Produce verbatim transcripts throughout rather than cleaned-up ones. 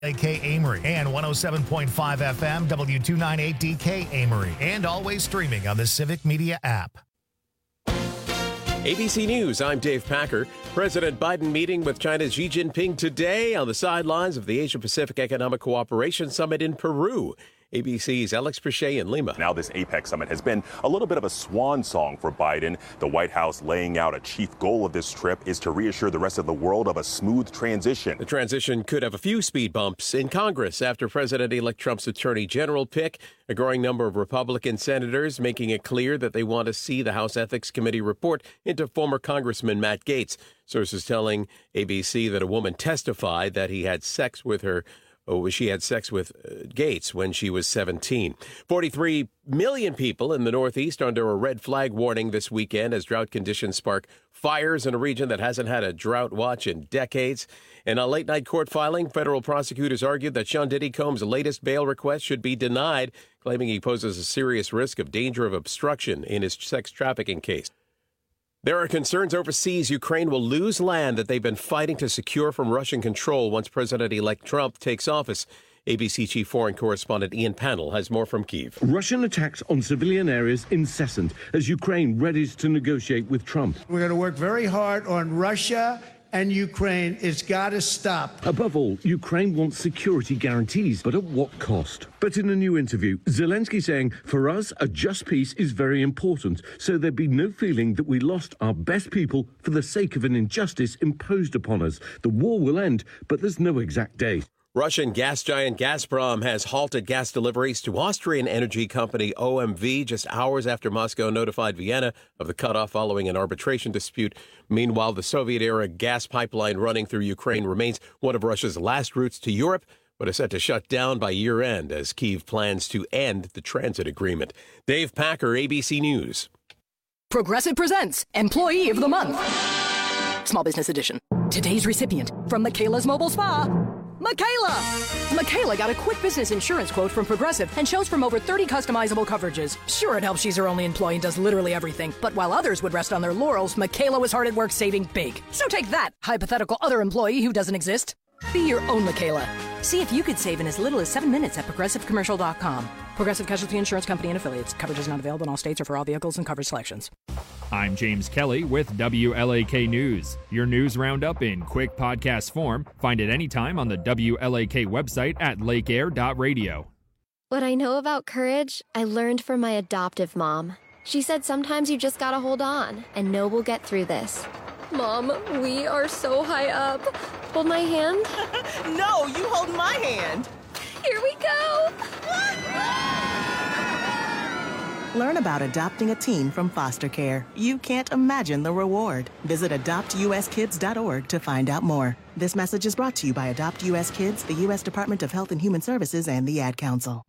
A K Amory and one oh seven point five F M W two ninety-eight D K Amory, and always streaming on the Civic Media app. A B C News, I'm Dave Packer. President Biden meeting with China's Xi Jinping today on the sidelines of the Asia-Pacific Economic Cooperation Summit in Peru. A B C's Alex Pichet in Lima. Now this APEC summit has been a little bit of a swan song for Biden. The White House laying out a chief goal of this trip is to reassure the rest of the world of a smooth transition. The transition could have a few speed bumps in Congress after President-elect Trump's attorney general pick. A growing number of Republican senators making it clear that they want to see the House Ethics Committee report into former Congressman Matt Gaetz. Sources telling A B C that a woman testified that he had sex with her Oh, she had sex with uh, Gaetz when she was seventeen. forty-three million people in the Northeast under a red flag warning this weekend as drought conditions spark fires in a region that hasn't had a drought watch in decades. In a late-night court filing, federal prosecutors argued that Sean Diddy Combs' latest bail request should be denied, claiming he poses a serious risk of danger of obstruction in his sex trafficking case. There are concerns overseas Ukraine will lose land that they've been fighting to secure from Russian control once President-elect Trump takes office. A B C chief foreign correspondent Ian Pannell has more from Kyiv. Russian attacks on civilian areas incessant as Ukraine readies to negotiate with Trump. We're going to work very hard on Russia and Ukraine. It's got to stop. Above all, Ukraine wants security guarantees, but at what cost? But in a new interview, Zelensky saying, for us, a just peace is very important, so there'd be no feeling that we lost our best people for the sake of an injustice imposed upon us. The war will end, but there's no exact date. Russian gas giant Gazprom has halted gas deliveries to Austrian energy company O M V just hours after Moscow notified Vienna of the cutoff following an arbitration dispute. Meanwhile, the Soviet-era gas pipeline running through Ukraine remains one of Russia's last routes to Europe, but is set to shut down by year-end as Kyiv plans to end the transit agreement. Dave Packer, A B C News. Progressive presents Employee of the Month. Small Business Edition. Today's recipient from Michaela's Mobile Spa, Michaela! Michaela got a quick business insurance quote from Progressive and chose from over thirty customizable coverages. Sure, it helps she's her only employee and does literally everything. But while others would rest on their laurels, Michaela was hard at work saving big. So take that, hypothetical other employee who doesn't exist. Be your own Michaela. See if you could save in as little as seven minutes at progressive commercial dot com. Progressive Casualty Insurance Company and Affiliates. Coverage is not available in all states or for all vehicles and coverage selections. I'm James Kelly with W L A K News. Your news roundup in quick podcast form. Find it anytime on the W L A K website at lake air dot radio. What I know about courage, I learned from my adoptive mom. She said sometimes you just gotta hold on and know we'll get through this. Mom, we are so high up. Hold my hand. No, you hold my hand. Here we go. Learn about adopting a teen from foster care. You can't imagine the reward. Visit adopt u s kids dot org to find out more. This message is brought to you by Adopt U S Kids, the U S Department of Health and Human Services, and the Ad Council.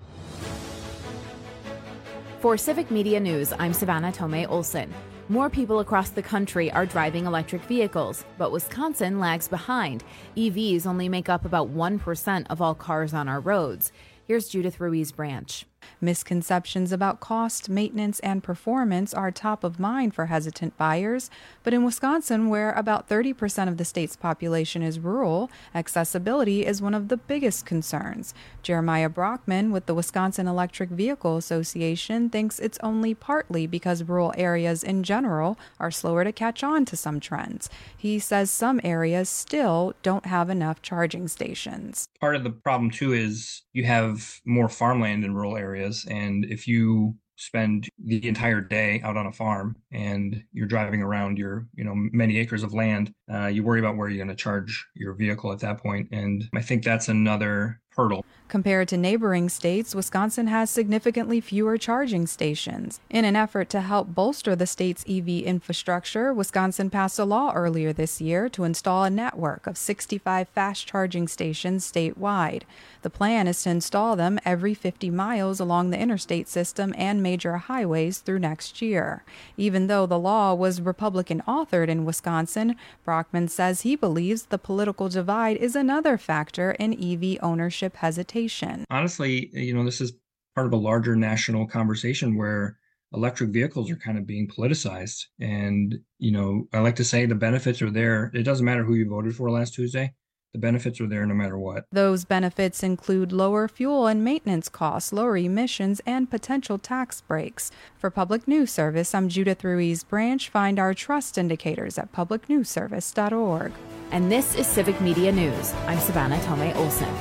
For Civic Media News, I'm Savannah Tomei Olson. More people across the country are driving electric vehicles, but Wisconsin lags behind. E Vs only make up about one percent of all cars on our roads. Here's Judith Ruiz-Branch. Misconceptions about cost, maintenance, and performance are top of mind for hesitant buyers. But in Wisconsin, where about thirty percent of the state's population is rural, accessibility is one of the biggest concerns. Jeremiah Brockman with the Wisconsin Electric Vehicle Association thinks it's only partly because rural areas in general are slower to catch on to some trends. He says some areas still don't have enough charging stations. Part of the problem, too, is you have more farmland in rural areas. And if you spend the entire day out on a farm and you're driving around your, you know, many acres of land, uh, you worry about where you're going to charge your vehicle at that point. And I think that's another hurdle. Compared to neighboring states, Wisconsin has significantly fewer charging stations. In an effort to help bolster the state's E V infrastructure, Wisconsin passed a law earlier this year to install a network of sixty-five fast charging stations statewide. The plan is to install them every fifty miles along the interstate system and major highways through next year. Even though the law was Republican-authored in Wisconsin, Brockman says he believes the political divide is another factor in E V ownership hesitation. Honestly, you know, this is part of a larger national conversation where electric vehicles are kind of being politicized. And, you know, I like to say the benefits are there. It doesn't matter who you voted for last Tuesday. the benefits are there no matter what. Those benefits include lower fuel and maintenance costs, lower emissions, and potential tax breaks. For Public News Service, I'm Judith Ruiz Branch. Find our trust indicators at public news service dot org. And this is Civic Media News. I'm Savannah Tomei Olson.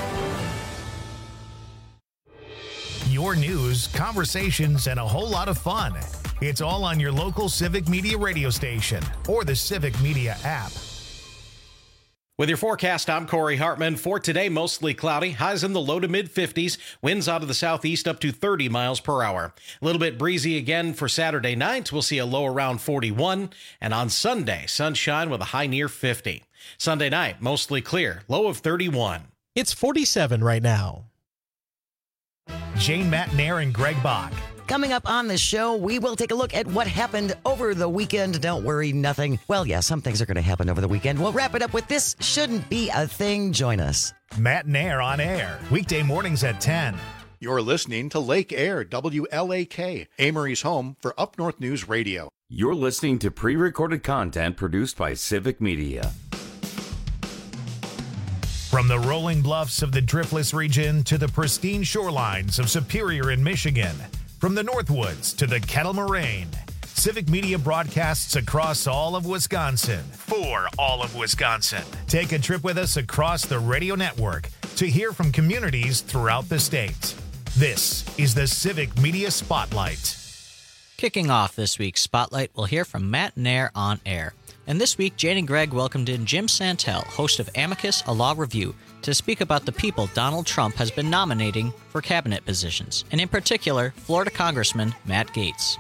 Your news, conversations, and a whole lot of fun. It's all on your local Civic Media radio station or the Civic Media app. With your forecast, I'm Corey Hartman. For today, mostly cloudy, highs in the low to mid fifties, winds out of the southeast up to thirty miles per hour. A little bit breezy again for Saturday night. We'll see a low around forty-one. And on Sunday, sunshine with a high near fifty. Sunday night, mostly clear, low of thirty-one. It's forty-seven right now. Jane Matnair and Greg Bach. Coming up on the show, we will take a look at what happened over the weekend. Don't worry, nothing. Well, yeah, some things are going to happen over the weekend. We'll wrap it up with This Shouldn't Be a Thing. Join us. Matnair on air, weekday mornings at ten. You're listening to Lake Air, W L A K, Amory's home for Up North News Radio. You're listening to pre-recorded content produced by Civic Media. From the rolling bluffs of the Driftless region to the pristine shorelines of Superior in Michigan, from the Northwoods to the Kettle Moraine, Civic Media broadcasts across all of Wisconsin for all of Wisconsin. Take a trip with us across the radio network to hear from communities throughout the state. This is the Civic Media Spotlight. Kicking off this week's Spotlight, we'll hear from Matnair on air. And this week, Jane and Greg welcomed in Jim Santel, host of Amicus, a Law Review, to speak about the people Donald Trump has been nominating for cabinet positions, and in particular, Florida Congressman Matt Gaetz.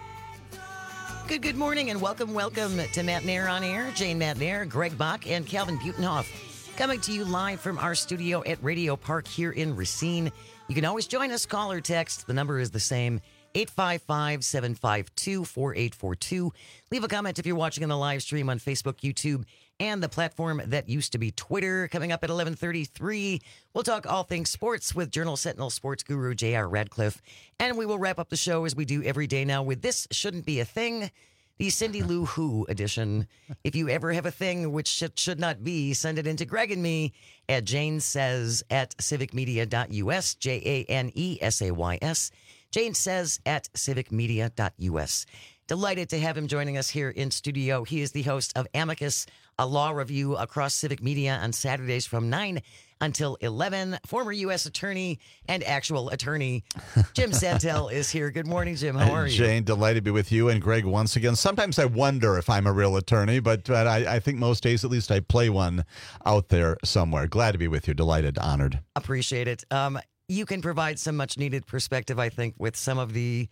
Good, good morning, and welcome, welcome to Matnair on Air. Jane Matnair, Greg Bach, and Calvin Butenhoff coming to you live from our studio at Radio Park here in Racine. You can always join us, call or text. The number is the same, eight five five, seven five two, four eight four two. Leave a comment if you're watching on the live stream on Facebook, YouTube, and the platform that used to be Twitter. Coming up at eleven thirty-three, we'll talk all things sports with Journal Sentinel sports guru J R Radcliffe. And we will wrap up the show as we do every day now with This Shouldn't Be a Thing, the Cindy Lou Who edition. If you ever have a thing which should, should not be, send it into Greg and me at Jane Says at civic media dot U S, J A N E S A Y S. Jane Says at civic media dot U S. Delighted to have him joining us here in studio. He is the host of Amicus, a law review across Civic Media on Saturdays from nine until eleven. Former U S attorney and actual attorney, Jim Santel is here. Good morning, Jim. How are you? Jane, delighted to be with you and Greg once again. Sometimes I wonder if I'm a real attorney, but, but I, I think most days at least I play one out there somewhere. Glad to be with you. Delighted, honored. Appreciate it. Um, you can provide some much-needed perspective, I think, with some of the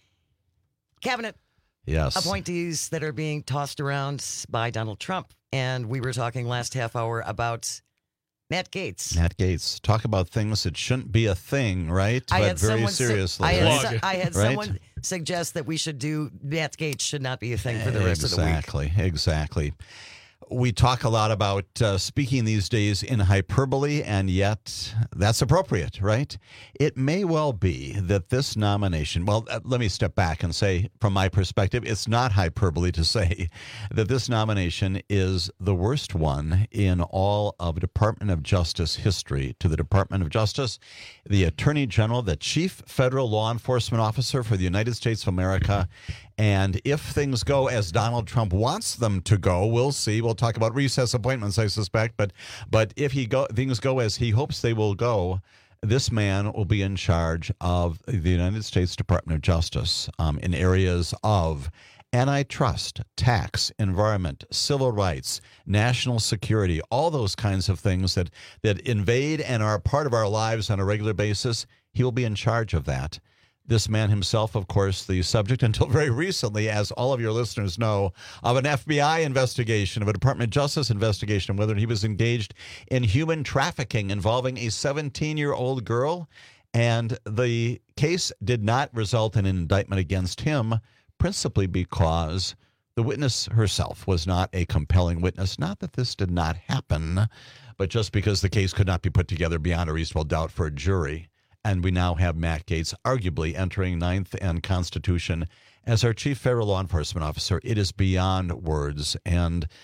cabinet yes. appointees that are being tossed around by Donald Trump. And we were talking last half hour about Matt Gaetz. Matt Gaetz. Talk about things that shouldn't be a thing, right? I but had very someone seriously. Su- I had, su- I had right? someone suggest that we should do Matt Gaetz should not be a thing for the rest exactly, of the week. Exactly, exactly. We talk a lot about uh, speaking these days in hyperbole, and yet that's appropriate, right? It may well be that this nomination, well, uh, let me step back and say, from my perspective, it's not hyperbole to say that this nomination is the worst one in all of Department of Justice history. To the Department of Justice, the Attorney General, the Chief Federal Law Enforcement Officer for the United States of America. And if things go as Donald Trump wants them to go, we'll see. We'll talk about recess appointments, I suspect. But but if he go, things go as he hopes they will go, this man will be in charge of the United States Department of Justice um, in areas of antitrust, tax, environment, civil rights, national security, all those kinds of things that, that invade and are part of our lives on a regular basis. He will be in charge of that. This man himself, of course, the subject until very recently, as all of your listeners know, of an F B I investigation, of a Department of Justice investigation, whether he was engaged in human trafficking involving a seventeen-year-old girl. And the case did not result in an indictment against him, principally because the witness herself was not a compelling witness. Not that this did not happen, but just because the case could not be put together beyond a reasonable doubt for a jury. And we now have Matt Gaetz arguably entering Ninth and Constitution as our Chief Federal Law Enforcement Officer. It is beyond words. And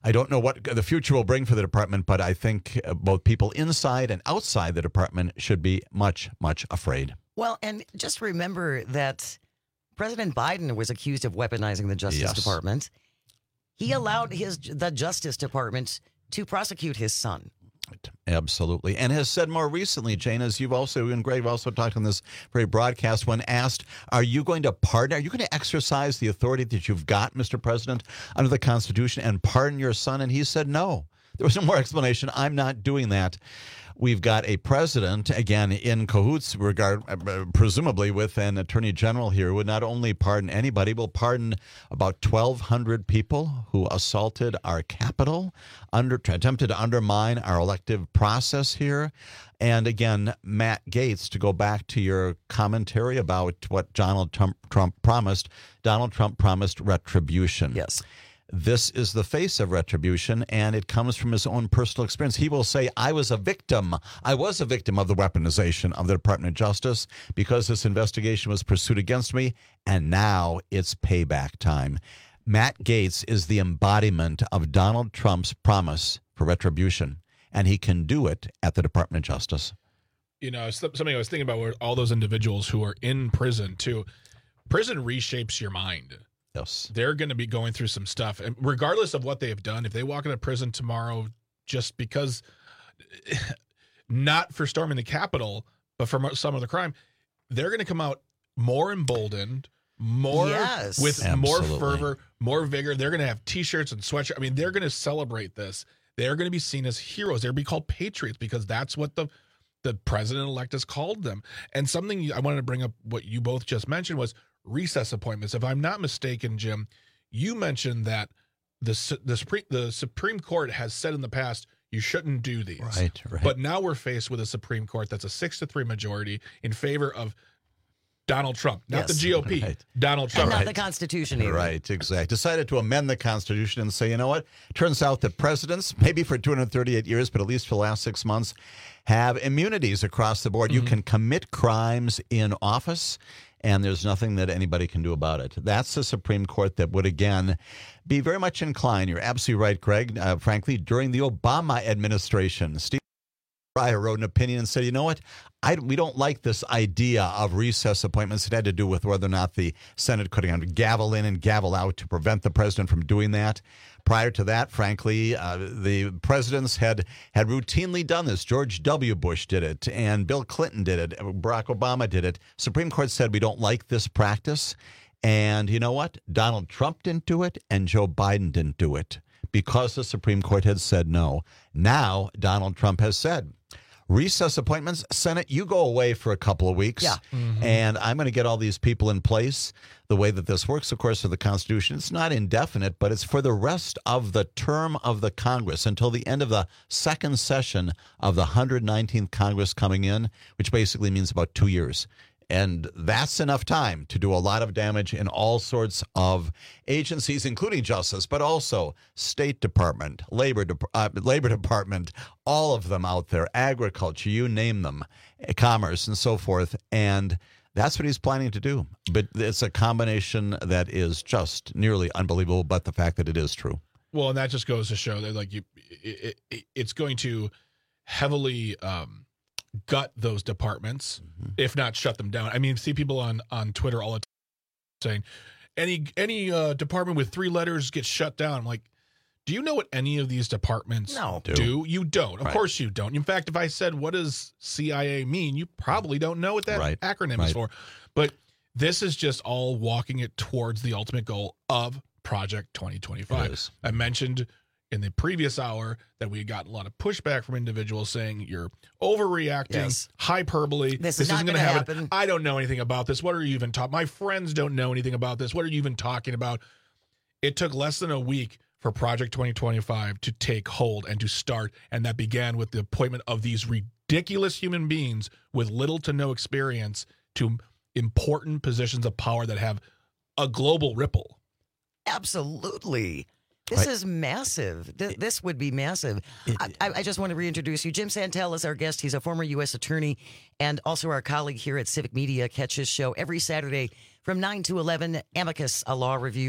I don't know what the future will bring for the department, but I think both people inside and outside the department should be much, much afraid. Well, and just remember that President Biden was accused of weaponizing the Justice Yes. Department. He allowed his the Justice Department to prosecute his son. Absolutely. And has said more recently, Jane, as you've also, and Greg, have also talked on this very broadcast, when asked, are you going to pardon, are you going to exercise the authority that you've got, Mister President, under the Constitution and pardon your son? And he said no. There was no more explanation. I'm not doing that. We've got a president, again, in cahoots, regard, uh, presumably with an attorney general here, who would not only pardon anybody, will pardon about twelve hundred people who assaulted our Capitol, under, attempted to undermine our elective process here. And again, Matt Gaetz, to go back to your commentary about what Donald Trump, Trump promised, Donald Trump promised retribution. Yes. This is the face of retribution, and it comes from his own personal experience. He will say, I was a victim. I was a victim of the weaponization of the Department of Justice because this investigation was pursued against me, and now it's payback time. Matt Gaetz is the embodiment of Donald Trump's promise for retribution, and he can do it at the Department of Justice. You know, something I was thinking about were all those individuals who are in prison, too. Prison reshapes your mind. Yes. They're going to be going through some stuff. And regardless of what they have done, if they walk into prison tomorrow just because, not for storming the Capitol, but for some other crime, they're going to come out more emboldened, more Yes. with Absolutely. more fervor, more vigor. They're going to have T-shirts and sweatshirts. I mean, they're going to celebrate this. They're going to be seen as heroes. They're going to be called patriots because that's what the the president-elect has called them. And something I wanted to bring up, what you both just mentioned, was recess appointments. If I'm not mistaken, Jim, you mentioned that the the Supreme the Supreme Court has said in the past you shouldn't do these. Right, right. But now we're faced with a Supreme Court that's a six to three majority in favor of Donald Trump, not Yes. the G O P. Right. Donald Trump. And not the Constitution either. Right, exactly. Decided to amend the Constitution and say, you know what? Turns out that presidents, maybe for two hundred thirty-eight years, but at least for the last six months, have immunities across the board. Mm-hmm. You can commit crimes in office, and there's nothing that anybody can do about it. That's the Supreme Court that would, again, be very much inclined. You're absolutely right, Greg. Uh, frankly, during the Obama administration, Steve Breyer wrote an opinion and said, you know what? I, we don't like this idea of recess appointments. It had to do with whether or not the Senate could have gavel in and gavel out to prevent the president from doing that. Prior to that, frankly, uh, the presidents had, had routinely done this. George W. Bush did it, and Bill Clinton did it. Barack Obama did it. Supreme Court said we don't like this practice. And you know what? Donald Trump didn't do it, and Joe Biden didn't do it because the Supreme Court had said no. Now, Donald Trump has said, recess appointments, Senate, you go away for a couple of weeks. Yeah. Mm-hmm. And I'm going to get all these people in place. The way that this works, of course, for the Constitution, it's not indefinite, but it's for the rest of the term of the Congress until the end of the second session of the one hundred nineteenth Congress coming in, which basically means about two years. And that's enough time to do a lot of damage in all sorts of agencies, including justice, but also State Department, Labor, De- uh, Labor Department, all of them out there, agriculture, you name them, commerce and so forth. And that's what he's planning to do. But it's a combination that is just nearly unbelievable, but the fact that it is true. Well, and that just goes to show that, like, you, it, it, it's going to heavily um, gut those departments, mm-hmm. if not shut them down. I mean, see people on, on Twitter all the time saying any any uh, department with three letters gets shut down. I'm like, do you know what any of these departments no. do? do? You don't. Of right. course you don't. In fact, if I said, what does C I A mean? You probably don't know what that right. acronym right. is for. But this is just all walking it towards the ultimate goal of Project twenty twenty-five. I mentioned in the previous hour that we had gotten a lot of pushback from individuals saying you're overreacting, yes. hyperbole. This, this is isn't going to happen. happen. I don't know anything about this. What are you even talking? My friends don't know anything about this. What are you even talking about? It took less than a week for Project twenty twenty-five to take hold and to start, and that began with the appointment of these ridiculous human beings with little to no experience to important positions of power that have a global ripple. Absolutely. This Right. is massive. Th- this would be massive. I, I I just want to reintroduce you. Jim Santel is our guest. He's a former U S attorney and also our colleague here at Civic Media. Catch his show every Saturday from nine to eleven, Amicus, a law review.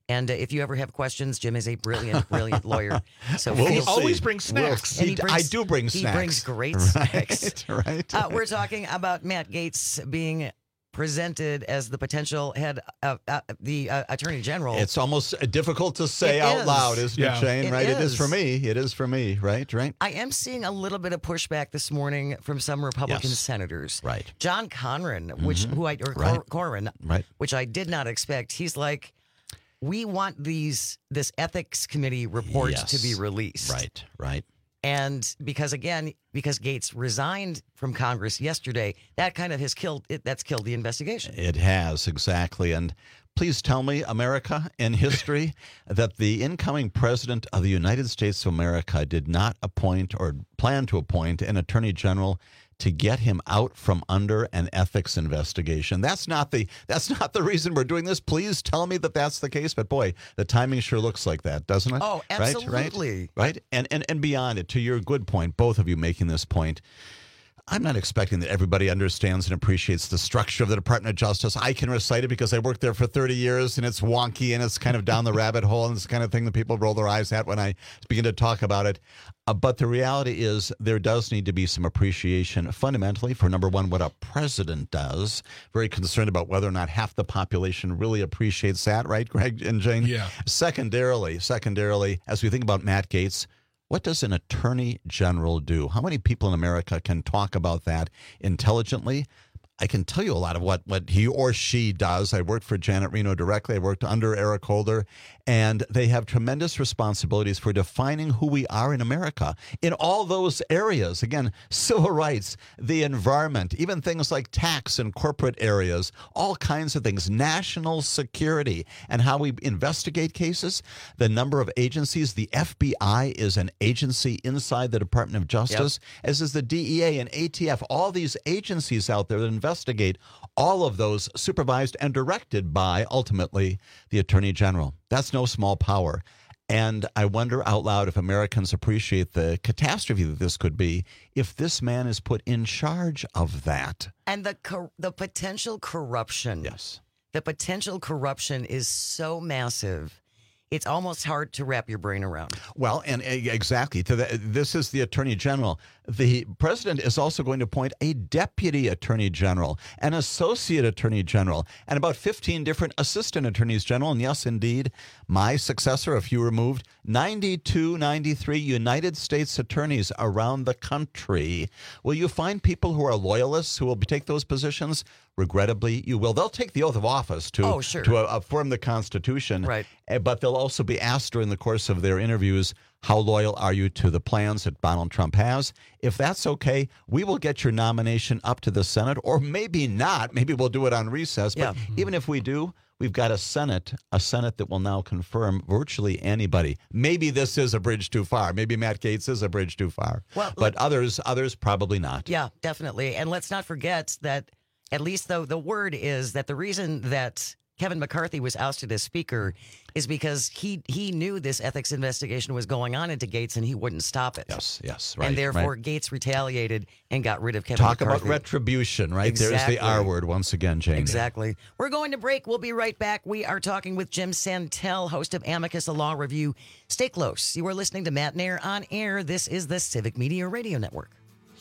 And uh, if you ever have questions, Jim is a brilliant, brilliant lawyer. So We'll feel- see. Always bring snacks. And he He- brings- I do bring He snacks. brings great Right, snacks. right. Uh, we're talking about Matt Gaetz being presented as the potential head of uh, the uh, Attorney General. It's almost difficult to say It out is. loud, isn't Yeah. it, Shane? It right? It is is. for me. It is for me. Right? Right? I am seeing a little bit of pushback this morning from some Republican Yes. senators. Right. John Conran, which Mhm. who I or Right. Cor- Corwin, Right. which I did not expect. He's like, we want these this ethics committee report Yes. to be released. Right. Right. And because again, because Gaetz resigned from Congress yesterday, that kind of has killed it. That's killed the investigation. It has, exactly. And please tell me, America, in history, that the incoming president of the United States of America did not appoint or plan to appoint an attorney general to get him out from under an ethics investigation. That's not the that's not the reason we're doing this. Please tell me that that's the case. But boy, the timing sure looks like that, doesn't it? Oh, Right? absolutely. Right? Right? And and and beyond it, to your good point, both of you making this point. I'm not expecting that everybody understands and appreciates the structure of the Department of Justice. I can recite it because I worked there for thirty years, and it's wonky, and it's kind of down the rabbit hole, and it's the kind of thing that people roll their eyes at when I begin to talk about it. Uh, but the reality is there does need to be some appreciation fundamentally for, number one, what a president does. Very concerned about whether or not half the population really appreciates that, right, Greg and Jane? Yeah. Secondarily, secondarily, as we think about Matt Gaetz, what does an attorney general do? How many people in America can talk about that intelligently? I can tell you a lot of what, what he or she does. I worked for Janet Reno directly. I worked under Eric Holder, and they have tremendous responsibilities for defining who we are in America in all those areas. Again, civil rights, the environment, even things like tax and corporate areas, all kinds of things, national security, and how we investigate cases, the number of agencies. The F B I is an agency inside the Department of Justice, yep. as is the D E A and A T F, all these agencies out there that investigate all of those, supervised and directed by, ultimately, the Attorney General. That's no small power. And I wonder out loud if Americans appreciate the catastrophe that this could be if this man is put in charge of that. And the cor- the potential corruption. Yes. The potential corruption is so massive. It's almost hard to wrap your brain around. Well, and uh, exactly. To the, this is the Attorney General. The president is also going to appoint a deputy attorney general, an associate attorney general, and about fifteen different assistant attorneys general. And yes, indeed, my successor, a few removed, ninety-two, ninety-three United States attorneys around the country. Will you find people who are loyalists who will take those positions? Regrettably, you will. They'll take the oath of office to, oh, sure. to uh, affirm the Constitution. Right. But they'll also be asked during the course of their interviews, how loyal are you to the plans that Donald Trump has? If that's okay, we will get your nomination up to the Senate, or maybe not. Maybe we'll do it on recess. But yeah. even if we do, we've got a Senate, a Senate that will now confirm virtually anybody. Maybe this is a bridge too far. Maybe Matt Gaetz is a bridge too far. Well, but others, others probably not. Yeah, definitely. And let's not forget that, at least though the word is that the reason that Kevin McCarthy was ousted as Speaker is because he he knew this ethics investigation was going on into Gaetz and he wouldn't stop it. Yes, yes, right. And therefore, right. Gaetz retaliated and got rid of Kevin Talk McCarthy. about retribution, right? Exactly. There's the R word once again, Jane. Exactly. We're going to break. We'll be right back. We are talking with Jim Santel, host of Amicus, a law review. Stay close. You are listening to Matt Nair on Air. This is the Civic Media Radio Network.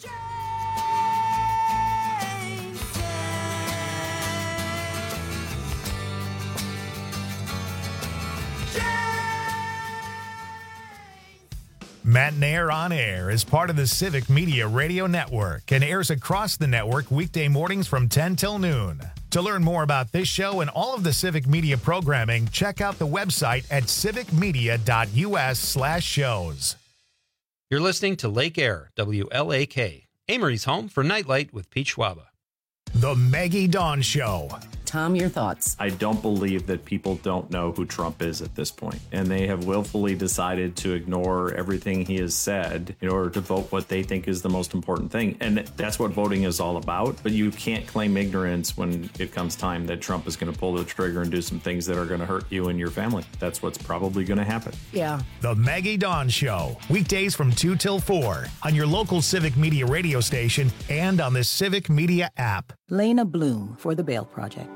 Matt Nair on Air is part of the Civic Media Radio Network and airs across the network weekday mornings from ten till noon. To learn more about this show and all of the Civic Media programming, check out the website at civicmedia.us slash shows. You're listening to Lake Air, W L A K, Amory's home for Nightlight with Pete Schwaba. The Maggie Dawn Show. Tom, your thoughts? I don't believe that people don't know who Trump is at this point, and they have willfully decided to ignore everything he has said in order to vote what they think is the most important thing. And that's what voting is all about. But you can't claim ignorance when it comes time that Trump is going to pull the trigger and do some things that are going to hurt you and your family. That's what's probably going to happen. Yeah. The Maggie Dawn Show, weekdays from two till four on your local Civic Media radio station and on the Civic Media app. Lena Bloom for the Bail Project.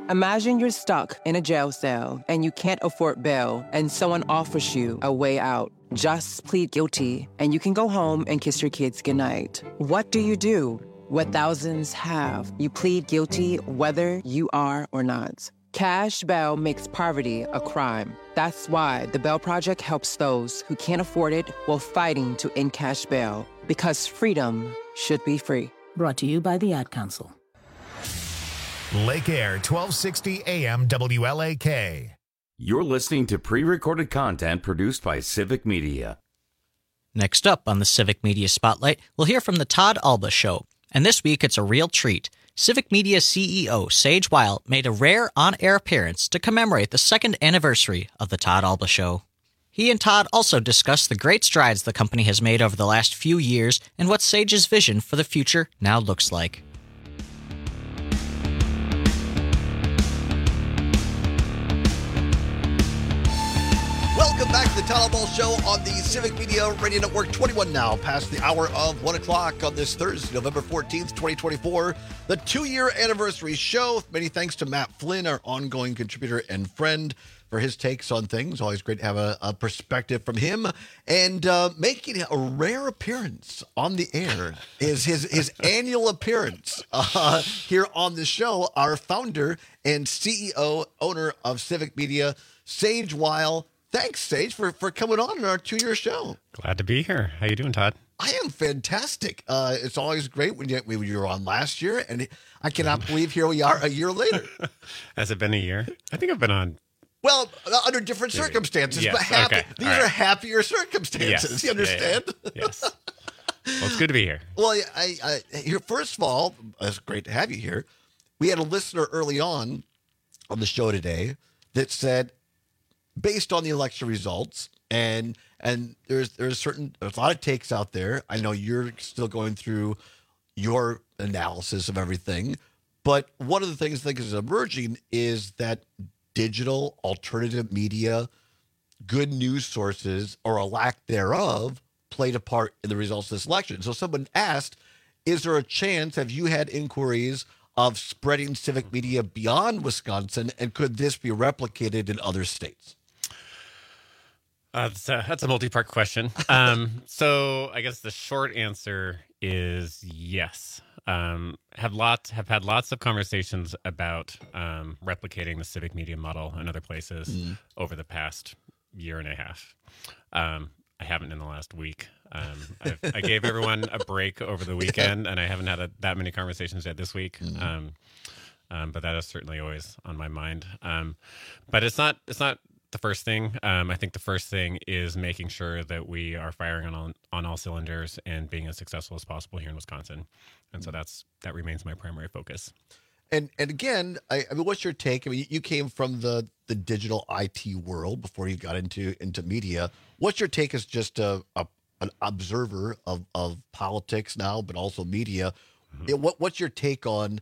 Imagine you're stuck in a jail cell and you can't afford bail and someone offers you a way out. Just plead guilty and you can go home and kiss your kids goodnight. What do you do? What thousands have. You plead guilty whether you are or not. Cash bail makes poverty a crime. That's why the Bail Project helps those who can't afford it while fighting to end cash bail. Because freedom should be free. Brought to you by the Ad Council. Lake Air, twelve sixty A M W L A K. You're listening to pre-recorded content produced by Civic Media. Next up on the Civic Media Spotlight, we'll hear from the Todd Alba Show. And this week, it's a real treat. Civic Media C E O Sage Weil made a rare on-air appearance to commemorate the second anniversary of the Todd Alba Show. He and Todd also discussed the great strides the company has made over the last few years and what Sage's vision for the future now looks like. Welcome back to the Todd Alba Show on the Civic Media Radio Network. twenty-one now, past the hour of one o'clock on this Thursday, November fourteenth, twenty twenty-four. The two-year anniversary show. Many thanks to Matt Flynn, our ongoing contributor and friend, for his takes on things. Always great to have a, a perspective from him. And uh, making a rare appearance on the air is his, his annual appearance uh, here on the show. Our founder and C E O, owner of Civic Media, Sage Weil. Thanks, Sage, for, for coming on in our two-year show. Glad to be here. How you doing, Todd? I am fantastic. Uh, it's always great when you, when you were on last year, and I cannot believe here we are a year later. Has it been a year? I think I've been on. Well, under different circumstances, yes. but happy. Okay. These All are right. happier circumstances. Yes. You understand? Yeah, yeah. Yes. Well, it's good to be here. Well, I, I, here, first of all, it's great to have you here. We had a listener early on on the show today that said, based on the election results, and and there's there's certain there's a lot of takes out there. I know you're still going through your analysis of everything, but one of the things I think is emerging is that digital alternative media, good news sources, or a lack thereof, played a part in the results of this election. So someone asked, is there a chance, have you had inquiries of spreading Civic Media beyond Wisconsin, and could this be replicated in other states? Uh, that's, a, that's a multi-part question. Um, so I guess the short answer is yes. Um, have lots have had lots of conversations about um, replicating the Civic Media model in other places mm. over the past year and a half. Um, I haven't in the last week. Um, I've, I gave everyone a break over the weekend, and I haven't had a, that many conversations yet this week. Mm. Um, um, but that is certainly always on my mind. Um, but it's not it's not. The first thing, um, I think the first thing is making sure that we are firing on all, on all cylinders and being as successful as possible here in Wisconsin. And so that's that remains my primary focus. And and again, I, I mean, what's your take? I mean, you came from the the digital I T world before you got into into media. What's your take as just a, a an observer of, of politics now, but also media? Mm-hmm. It, what what's your take on?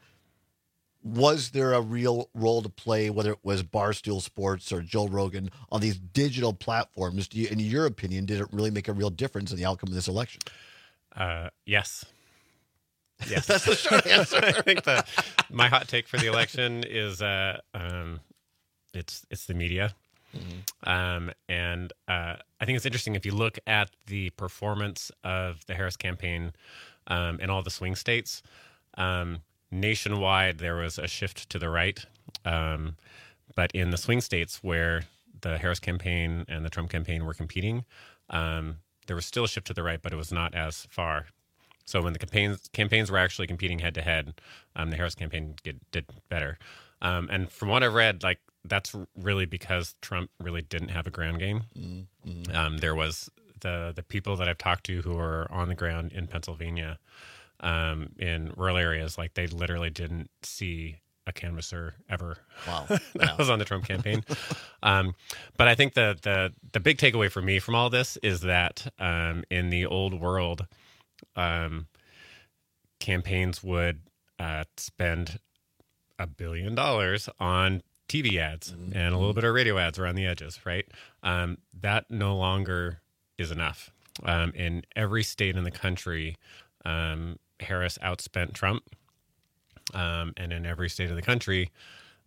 Was there a real role to play, whether it was Barstool Sports or Joe Rogan, on these digital platforms? Do you, in your opinion, did it really make a real difference in the outcome of this election? Uh, yes. Yes. That's the short answer. I think the, my hot take for the election is uh, um, it's it's the media. Mm-hmm. Um, and uh, I think it's interesting if you look at the performance of the Harris campaign um, in all the swing states. Um, Nationwide, there was a shift to the right, um, but in the swing states where the Harris campaign and the Trump campaign were competing, um, there was still a shift to the right, but it was not as far. So when the campaigns campaigns were actually competing head to head, the Harris campaign get, did better. Um, and from what I've read, like that's really because Trump really didn't have a ground game. Mm-hmm. Um, there was the the people that I've talked to who are on the ground in Pennsylvania. Um, in rural areas, like they literally didn't see a canvasser ever. Wow, that wow. was on the Trump campaign. um, but I think the the the big takeaway for me from all this is that um, in the old world, um, campaigns would uh, spend a billion dollars on T V ads mm-hmm. and a little bit of radio ads around the edges, right? Um, that no longer is enough. Um, in every state in the country, um, Harris outspent Trump, um, and in every state of the country,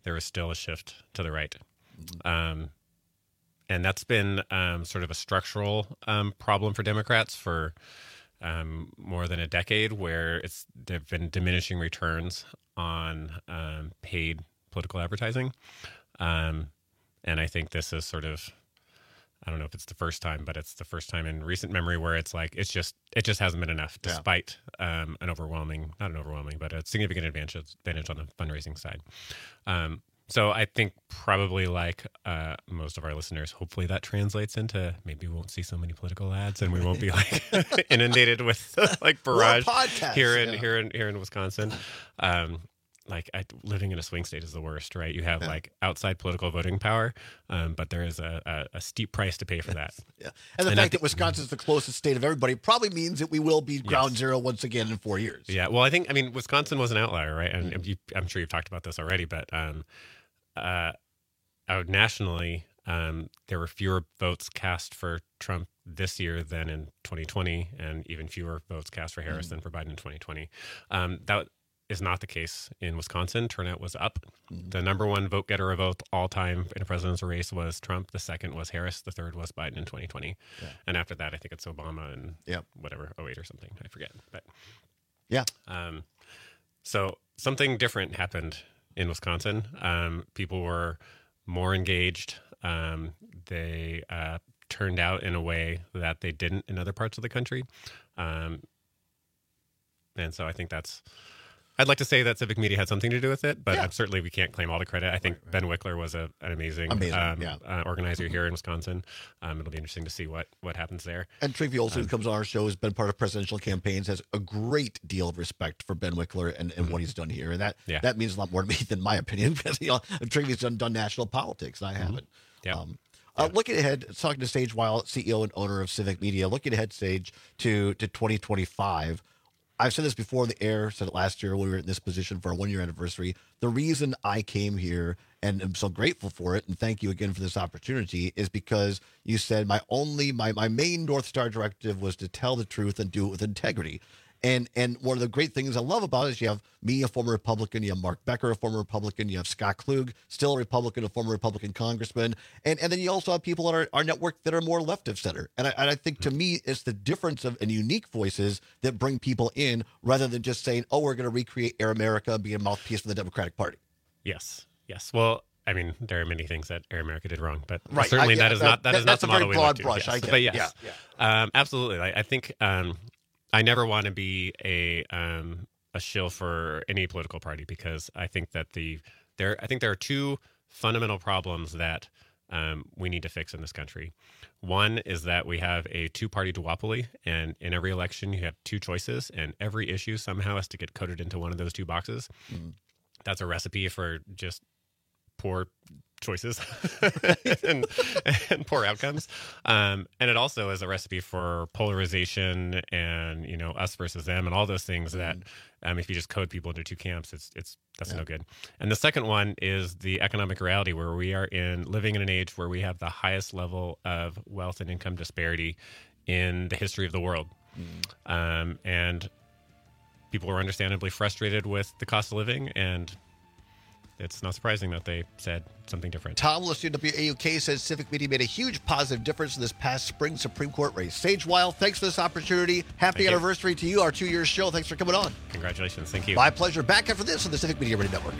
there was still a shift to the right. Um, and that's been um, sort of a structural um, problem for Democrats for um, more than a decade, where it's there've been diminishing returns on um, paid political advertising. Um, and I think this is sort of, I don't know if it's the first time, but it's the first time in recent memory where it's like, it's just, it just hasn't been enough, despite yeah. um, an overwhelming, not an overwhelming, but a significant advantage, advantage on the fundraising side. Um, so I think probably like uh, most of our listeners, hopefully that translates into maybe we won't see so many political ads and we won't be like inundated with like barrage here in, yeah. here in, here in Wisconsin. Um, Like I, living in a swing state is the worst, right? You have yeah. like outside political voting power, um, but there is a, a, a steep price to pay for that. yeah, and the and fact that Wisconsin is the closest state of everybody probably means that we will be ground yes. zero once again in four years. Yeah, well, I think I mean Wisconsin was an outlier, right? And mm-hmm. you, I'm sure you've talked about this already, but um, uh, out nationally, um, there were fewer votes cast for Trump this year than in twenty twenty, and even fewer votes cast for Harris mm-hmm. than for Biden in twenty twenty. Um, that is not the case in Wisconsin. Turnout was up. Mm-hmm. The number one vote getter of vote all time in a presidential race was Trump. The second was Harris. The third was Biden in twenty twenty. Yeah. And after that, I think it's Obama and yep. whatever, oh eight or something. I forget. But yeah. Um, so something different happened in Wisconsin. Um, people were more engaged. Um, they uh, turned out in a way that they didn't in other parts of the country. Um, and so I think that's, I'd like to say that Civic Media had something to do with it, but yeah. certainly we can't claim all the credit. I think right, right. Ben Wickler was a, an amazing, amazing um, yeah. uh, organizer here in Wisconsin. Um, it'll be interesting to see what, what happens there. And Trivia Olson, um, who comes on our show, has been part of presidential campaigns, has a great deal of respect for Ben Wickler and, and mm-hmm. what he's done here. And that yeah. that means a lot more to me than my opinion, because you know, Trivia's done, done national politics, and I mm-hmm. haven't. Yeah. Um, Uh, looking ahead, talking to Sage Weil, C E O and owner of Civic Media, looking ahead, Sage, to, to twenty twenty-five. I've said this before on the air, said it last year when we were in this position for our one-year anniversary. The reason I came here, and I'm so grateful for it, and thank you again for this opportunity, is because you said my only, my, my main North Star directive was to tell the truth and do it with integrity. And and one of the great things I love about it is you have me, a former Republican, you have Mark Becker, a former Republican, you have Scott Klug, still a Republican, a former Republican congressman, and and then you also have people on our, our network that are more left of center. And I, and I think to me, it's the difference of and unique voices that bring people in rather than just saying, oh, we're going to recreate Air America and be a mouthpiece for the Democratic Party. Yes, yes. Well, I mean, there are many things that Air America did wrong, but right. certainly I, that is that, not that, that is not the model we look to. Brush, yes. I get but yes, yeah, yeah. Um, absolutely. I, I think um, I never want to be a um, a shill for any political party, because I think that the there I think there are two fundamental problems that um, we need to fix in this country. One is that we have a two-party duopoly, and in every election you have two choices, and every issue somehow has to get coded into one of those two boxes. Mm. That's a recipe for just poor choices and, and poor outcomes. Um, and it also is a recipe for polarization and, you know, us versus them and all those things mm. that um, if you just code people into two camps, it's, it's, that's yeah. no good. And the second one is the economic reality, where we are in living in an age where we have the highest level of wealth and income disparity in the history of the world. Mm. Um, and people are understandably frustrated with the cost of living, and it's not surprising that they said something different. Tom, listening to W A U K, says Civic Media made a huge positive difference in this past spring Supreme Court race. Sage Weil, thanks for this opportunity. Happy Thank anniversary you. to you, our two-year show. Thanks for coming on. Congratulations. Thank you. My pleasure. Back after this on the Civic Media Radio Network.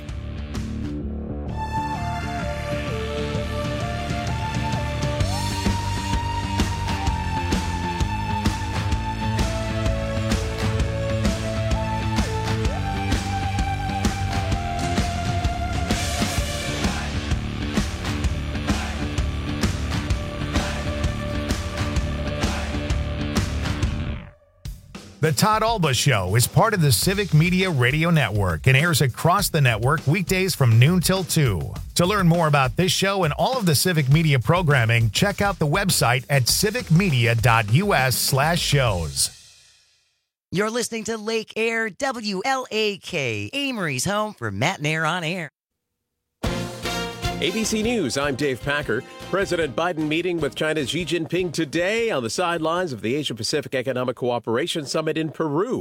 The Todd Alba Show is part of the Civic Media Radio Network and airs across the network weekdays from noon till two. To learn more about this show and all of the Civic Media programming, check out the website at civicmedia.us slash shows. You're listening to Lake Air, W L A K, Amory's home for Matt and Air on Air. A B C News, I'm Dave Packer. President Biden meeting with China's Xi Jinping today on the sidelines of the Asia-Pacific Economic Cooperation Summit in Peru.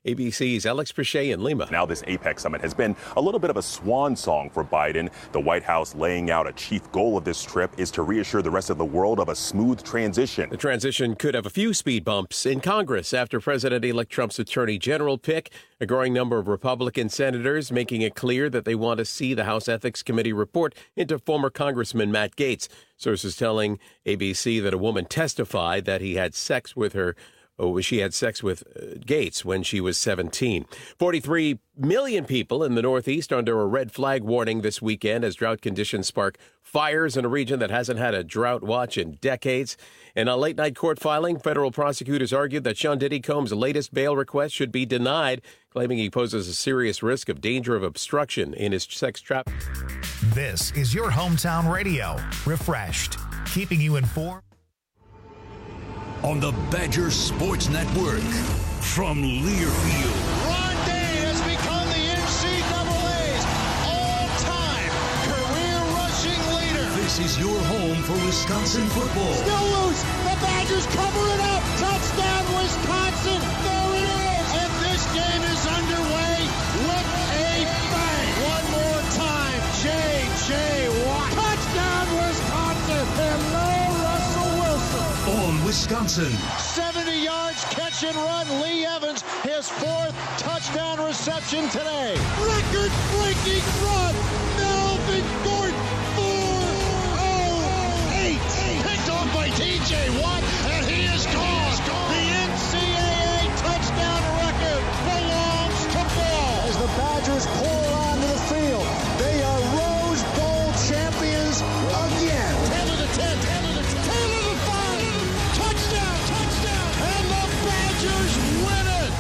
A B C's Alex Pichet in Lima. Now this APEC summit has been a little bit of a swan song for Biden. The White House laying out a chief goal of this trip is to reassure the rest of the world of a smooth transition. The transition could have a few speed bumps in Congress after President-elect Trump's attorney general pick. A growing number of Republican senators making it clear that they want to see the House Ethics Committee report into former Congressman Matt Gaetz. Sources telling A B C that a woman testified that he had sex with her Oh, she had sex with uh, Gaetz when she was seventeen. forty-three million people in the Northeast under a red flag warning this weekend as drought conditions spark fires in a region that hasn't had a drought watch in decades. In a late-night court filing, federal prosecutors argued that Sean Diddy Combs' latest bail request should be denied, claiming he poses a serious risk of danger of obstruction in his sex trap. This is your hometown radio, Refreshed, keeping you informed. On the Badger Sports Network, from Learfield. Ron Day has become the N C double A's all-time career rushing leader. This is your home for Wisconsin football. Still loose. The Badgers cover it up. Touchdown, Wisconsin. There it is. And this game is underway with a bang. One more time. J J. Watt. Touchdown, Wisconsin. Hello, Russell Wilson. On Wisconsin. seventy yards, catch and run. Lee Evans, his fourth touchdown reception today. Record-breaking run. Melvin Gordon, four oh eight. Picked off by T J. Watt, and he is gone. The N C double A touchdown record belongs to Ball. As the Badgers pour onto the field, they are Rose Bowl champions again. ten to the ten, ten to the ten, ten to the five. Touchdown, touchdown, and the Badgers win it.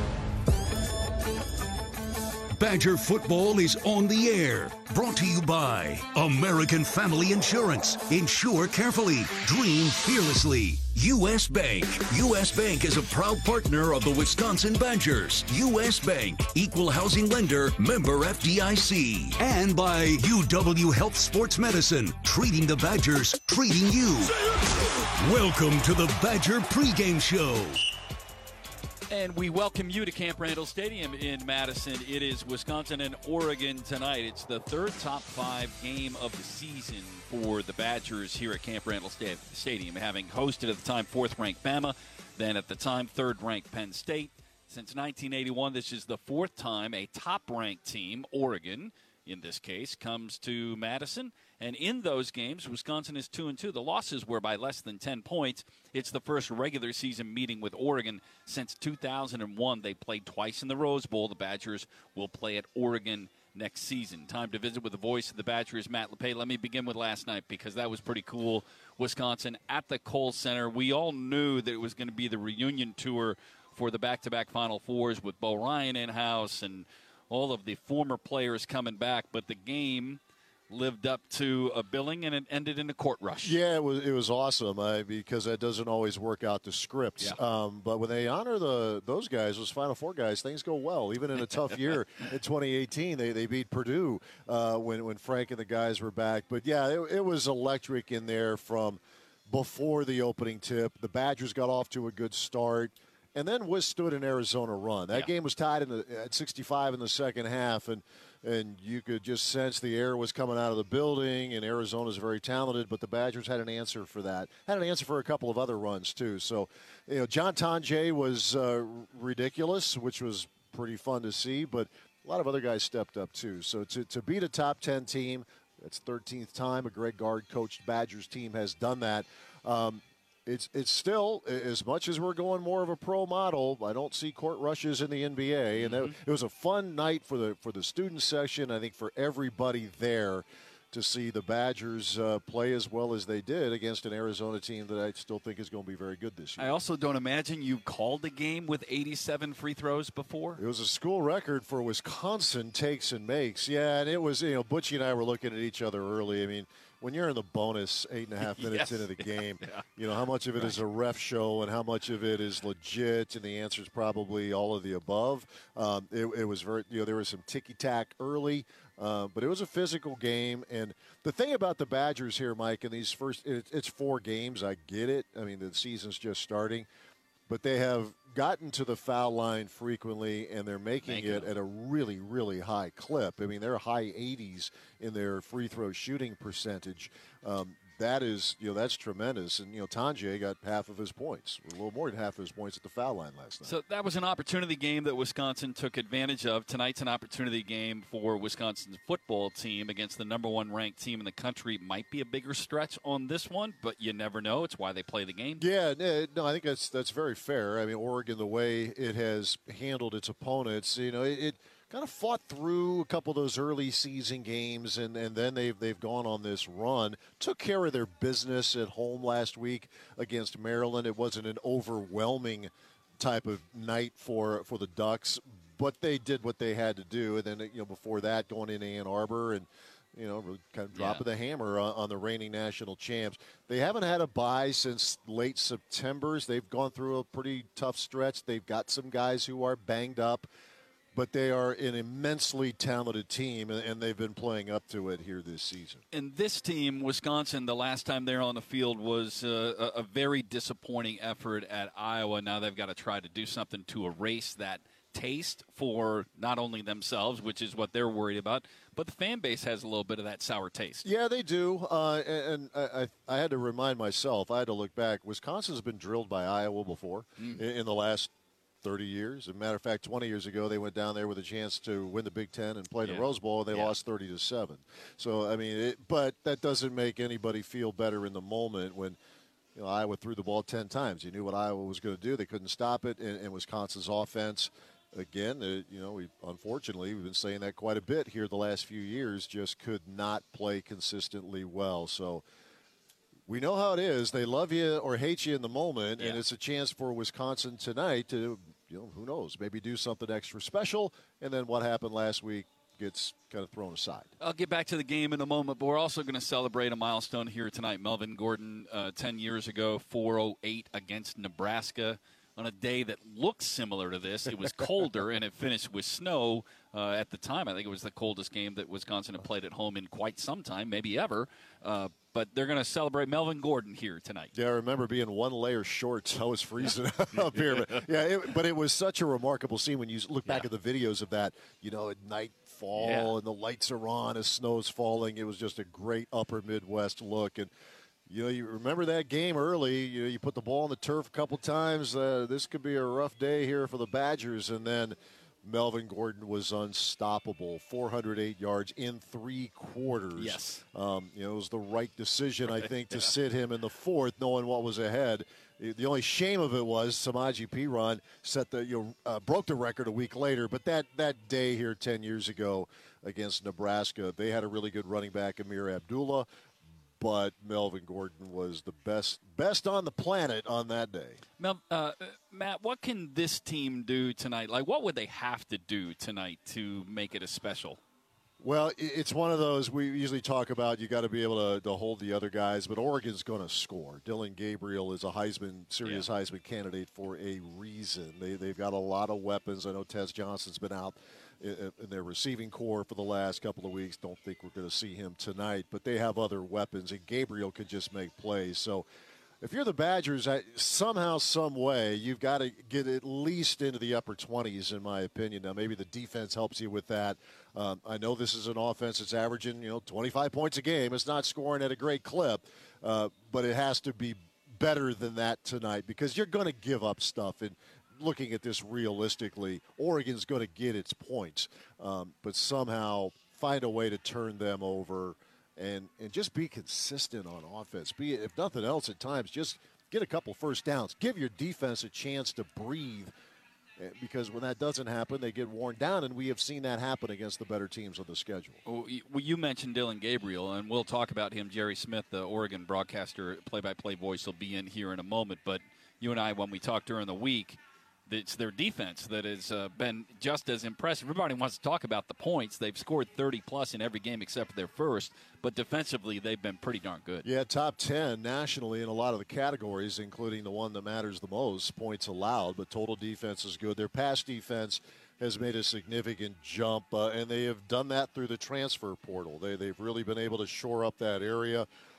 Badger football is on the air. Brought to you by American Family Insurance. Insure carefully. Dream fearlessly. U S. Bank. U S. Bank is a proud partner of the Wisconsin Badgers. U S. Bank. Equal housing lender. Member F D I C. And by U W Health Sports Medicine. Treating the Badgers. Treating you. Welcome to the Badger pregame show. And we welcome you to Camp Randall Stadium in Madison. It is Wisconsin and Oregon tonight. It's the third top five game of the season for the Badgers here at Camp Randall Stadium, having hosted at the time fourth-ranked Bama, then at the time third-ranked Penn State. Since nineteen eighty-one, this is the fourth time a top-ranked team, Oregon in this case, comes to Madison. And in those games, Wisconsin is two and two. The losses were by less than ten points. It's the first regular season meeting with Oregon since two thousand one. They played twice in the Rose Bowl. The Badgers will play at Oregon next season. Time to visit with the voice of the Badgers, Matt LePay. Let me begin with last night because that was pretty cool. Wisconsin at the Kohl Center. We all knew that it was going to be the reunion tour for the back-to-back Final Fours with Bo Ryan in-house and all of the former players coming back, but the game lived up to a billing, and it ended in a court rush. Yeah, it was it was awesome uh, because that doesn't always work out to scripts. Yeah. Um, but when they honor the those guys, those Final Four guys, things go well. Even in a tough year in twenty eighteen, they, they beat Purdue uh, when when Frank and the guys were back. But yeah, it, it was electric in there from before the opening tip. The Badgers got off to a good start. And then withstood an Arizona run. That yeah. game was tied in the, at sixty-five in the second half, and and you could just sense the air was coming out of the building, and Arizona's very talented, but the Badgers had an answer for that. Had an answer for a couple of other runs, too. So, you know, John Tonje was uh, ridiculous, which was pretty fun to see, but a lot of other guys stepped up, too. So to, to beat a top ten team, that's thirteenth time a Greg Gard-coached Badgers team has done that. Um, It's it's still, as much as we're going more of a pro model, I don't see court rushes in the N B A. And that, it was a fun night for the for the student section, I think, for everybody there to see the Badgers uh, play as well as they did against an Arizona team that I still think is going to be very good this year. I also don't imagine you called a game with eighty-seven free throws before. It was a school record for Wisconsin takes and makes. Yeah, and it was, you know, Butchie and I were looking at each other early. I mean, when you're in the bonus eight and a half minutes yes. into the game, yeah. you know, how much of it right. is a ref show and how much of it is legit, and the answer is probably all of the above. Um, it, it was very, you know, there was some ticky-tack early, uh, but it was a physical game. And the thing about the Badgers here, Mike, in these first, it, it's four games. I get it. I mean, the season's just starting. but they have gotten to the foul line frequently, and they're making, making it them. at a really, really high clip. I mean, they're high eighties in their free throw shooting percentage. Um, that is, you know, that's tremendous. And, you know, Tanjay got half of his points, a little more than half of his points at the foul line last night. So that was an opportunity game that Wisconsin took advantage of. Tonight's an opportunity game for Wisconsin's football team against the number one ranked team in the country. Might be a bigger stretch on this one, but you never know. It's why they play the game. Yeah, no, I think that's that's very fair. I mean, Oregon, the way it has handled its opponents, you know, it, it kind of fought through a couple of those early season games, and, and then they've they've gone on this run. Took care of their business at home last week against Maryland. It wasn't an overwhelming type of night for for the Ducks, but they did what they had to do. And then, you know, before that, going into Ann Arbor and, you know, really kind of dropping yeah. the hammer on, on the reigning national champs. They haven't had a bye since late September. They've gone through a pretty tough stretch. They've got some guys who are banged up, but they are an immensely talented team, and they've been playing up to it here this season. And this team, Wisconsin, the last time they were on the field was uh, a, a very disappointing effort at Iowa. Now they've got to try to do something to erase that taste for not only themselves, which is what they're worried about, but the fan base has a little bit of that sour taste. Yeah, they do. Uh, and I, I, I had to remind myself, I had to look back. Wisconsin's been drilled by Iowa before mm. in, in the last thirty years. As a matter of fact, twenty years ago, they went down there with a chance to win the Big Ten and play yeah. the Rose Bowl, and they yeah. lost thirty to seven. So, I mean, it, but that doesn't make anybody feel better in the moment when, you know, Iowa threw the ball ten times. You knew what Iowa was going to do. They couldn't stop it, and, and Wisconsin's offense, again, uh, you know, we unfortunately, we've been saying that quite a bit here the last few years, just could not play consistently well. So, we know how it is. They love you or hate you in the moment, yeah. and it's a chance for Wisconsin tonight to, you know, who knows, maybe do something extra special, and then what happened last week gets kind of thrown aside. I'll get back to the game in a moment, but we're also going to celebrate a milestone here tonight. Melvin Gordon, uh, ten years ago, four oh eight against Nebraska. On a day that looked similar to this. It was colder, and it finished with snow uh, at the time. I think it was the coldest game that Wisconsin had played at home in quite some time, maybe ever. Uh, but they're going to celebrate Melvin Gordon here tonight. Yeah, I remember being one layer short. I was freezing up here. But, yeah, it, but it was such a remarkable scene when you look back yeah. at the videos of that, you know, at nightfall, yeah. and the lights are on as snow's falling. It was just a great upper Midwest look. And you know, you remember that game early. You know, you put the ball on the turf a couple times. Uh, this could be a rough day here for the Badgers. And then Melvin Gordon was unstoppable. four hundred eight yards in three quarters. Yes. Um, you know, it was the right decision, I think, to yeah. sit him in the fourth, knowing what was ahead. The only shame of it was Samaje Perine set the you know uh, broke the record a week later. But that that day here ten years ago against Nebraska, they had a really good running back, Amir Abdullah. But Melvin Gordon was the best best on the planet on that day. Mel, uh, Matt, what can this team do tonight? Like, what would they have to do tonight to make it a special? Well, it's one of those we usually talk about. You got to be able to, to hold the other guys, but Oregon's going to score. Dillon Gabriel is a Heisman, serious yeah. Heisman candidate for a reason. They they've got a lot of weapons. I know Tez Johnson's been out in their receiving core for the last couple of weeks. Don't think we're going to see him tonight, but they have other weapons, and Gabriel could just make plays. So if you're the Badgers, somehow, some way, you've got to get at least into the upper twenties, in my opinion. Now, maybe the defense helps you with that. Um, I know this is an offense that's averaging, you know, twenty-five points a game. It's not scoring at a great clip, uh, but it has to be better than that tonight because you're going to give up stuff. And looking at this realistically, Oregon's going to get its points, um, but somehow find a way to turn them over and, and just be consistent on offense. Be, if nothing else at times, just get a couple first downs. Give your defense a chance to breathe because when that doesn't happen, they get worn down, and we have seen that happen against the better teams of the schedule. Well, you mentioned Dillon Gabriel, and we'll talk about him. Jerry Smith, the Oregon broadcaster, play-by-play voice, will be in here in a moment. But you and I, when we talked during the week, it's their defense that has uh, been just as impressive. Everybody wants to talk about the points. They've scored thirty-plus in every game except for their first, but defensively they've been pretty darn good. Yeah, top ten nationally in a lot of the categories, including the one that matters the most, points allowed, but total defense is good. Their pass defense has made a significant jump, uh, and they have done that through the transfer portal. They, they've really been able to shore up that area.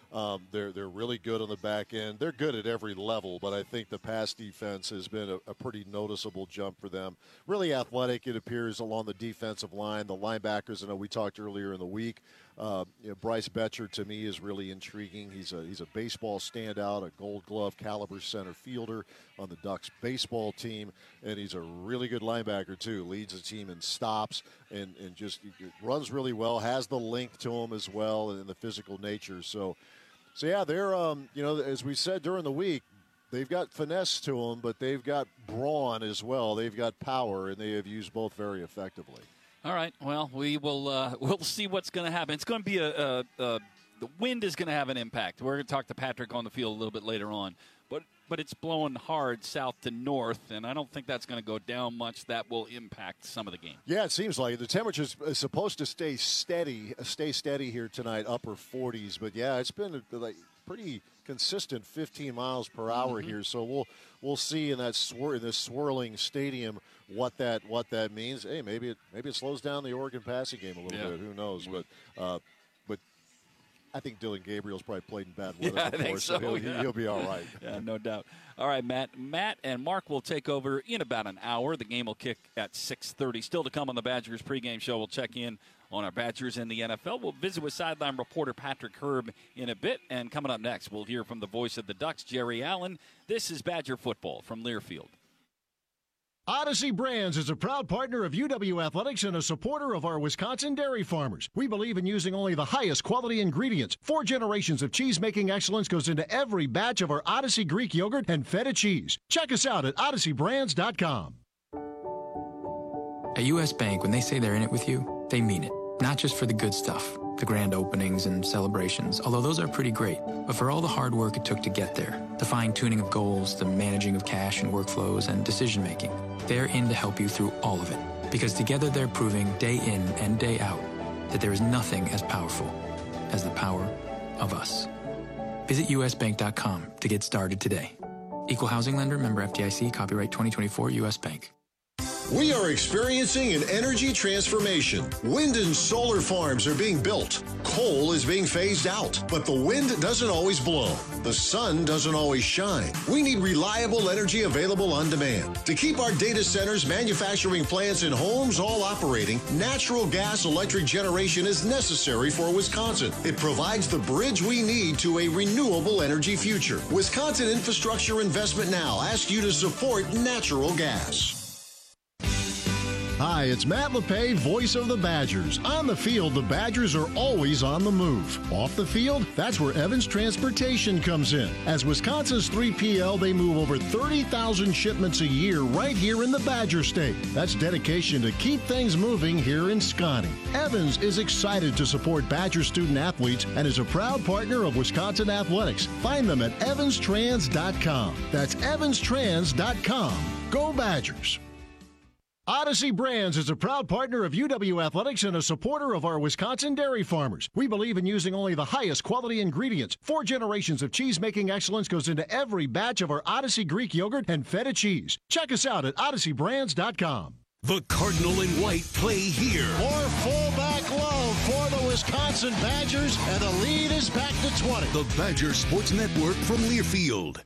Um, they're they're really good on the back end. They're good at every level, but I think the pass defense has been a, a pretty noticeable jump for them. Really athletic, it appears, along the defensive line. The linebackers, I know we talked earlier in the week. Uh, you know, Bryce Betcher, to me, is really intriguing. He's a he's a baseball standout, a Gold Glove caliber center fielder on the Ducks baseball team, and he's a really good linebacker too. Leads the team in stops and and just runs really well. Has the length to him as well, and the physical nature. So. So, yeah, they're, um, you know, as we said during the week, they've got finesse to them, but they've got brawn as well. They've got power, and they have used both very effectively. All right. Well, we will uh, we'll see what's going to happen. It's going to be a, a, a – the wind is going to have an impact. We're going to talk to Patrick on the field a little bit later on. But but it's blowing hard south to north, and I don't think that's going to go down much. That will impact some of the game. Yeah, it seems like the temperature is supposed to stay steady, stay steady here tonight, upper forties. But yeah, it's been like pretty consistent, fifteen miles per hour mm-hmm. here. So we'll we'll see in that swir- in this swirling stadium what that what that means. Hey, maybe it maybe it slows down the Oregon passing game a little yeah. bit. Who knows? But uh, but. I think Dylan Gabriel's probably played in bad weather yeah, before, I think so, so he'll, yeah. he'll be all right. Yeah, no doubt. All right, Matt. Matt and Mark will take over in about an hour. The game will kick at six thirty. Still to come on the Badgers pregame show. We'll check in on our Badgers in the N F L. We'll visit with sideline reporter Patrick Herb in a bit. And coming up next, we'll hear from the voice of the Ducks, Jerry Allen. This is Badger football from Learfield. Odyssey Brands is a proud partner of U W Athletics and a supporter of our Wisconsin dairy farmers. We believe in using only the highest quality ingredients. Four generations of cheese-making excellence goes into every batch of our Odyssey Greek yogurt and feta cheese. Check us out at odyssey brands dot com. At U S Bank, when they say they're in it with you, they mean it. Not just for the good stuff, the grand openings and celebrations, although those are pretty great, but for all the hard work it took to get there, the fine-tuning of goals, the managing of cash and workflows, and decision-making. They're in to help you through all of it, because together they're proving day in and day out that there is nothing as powerful as the power of us. Visit U S bank dot com to get started today. Equal housing lender, member F D I C, copyright twenty twenty-four, U S Bank. We are experiencing an energy transformation. Wind and solar farms are being built. Coal is being phased out. But the wind doesn't always blow. The sun doesn't always shine. We need reliable energy available on demand. To keep our data centers, manufacturing plants, and homes all operating, natural gas electric generation is necessary for Wisconsin. It provides the bridge we need to a renewable energy future. Wisconsin Infrastructure Investment Now asks you to support natural gas. Hi, it's Matt LePay, voice of the Badgers. On the field, the Badgers are always on the move. Off the field, that's where Evans Transportation comes in. As Wisconsin's three P L, they move over thirty thousand shipments a year right here in the Badger State. That's dedication to keep things moving here in Scotty. Evans is excited to support Badger student athletes and is a proud partner of Wisconsin Athletics. Find them at evans trans dot com. That's evans trans dot com. Go Badgers! Odyssey Brands is a proud partner of U W Athletics and a supporter of our Wisconsin dairy farmers. We believe in using only the highest quality ingredients. Four generations of cheese-making excellence goes into every batch of our Odyssey Greek yogurt and feta cheese. Check us out at odyssey brands dot com. The Cardinal and White play here. More fullback love for the Wisconsin Badgers, and the lead is back to twenty. The Badger Sports Network from Learfield.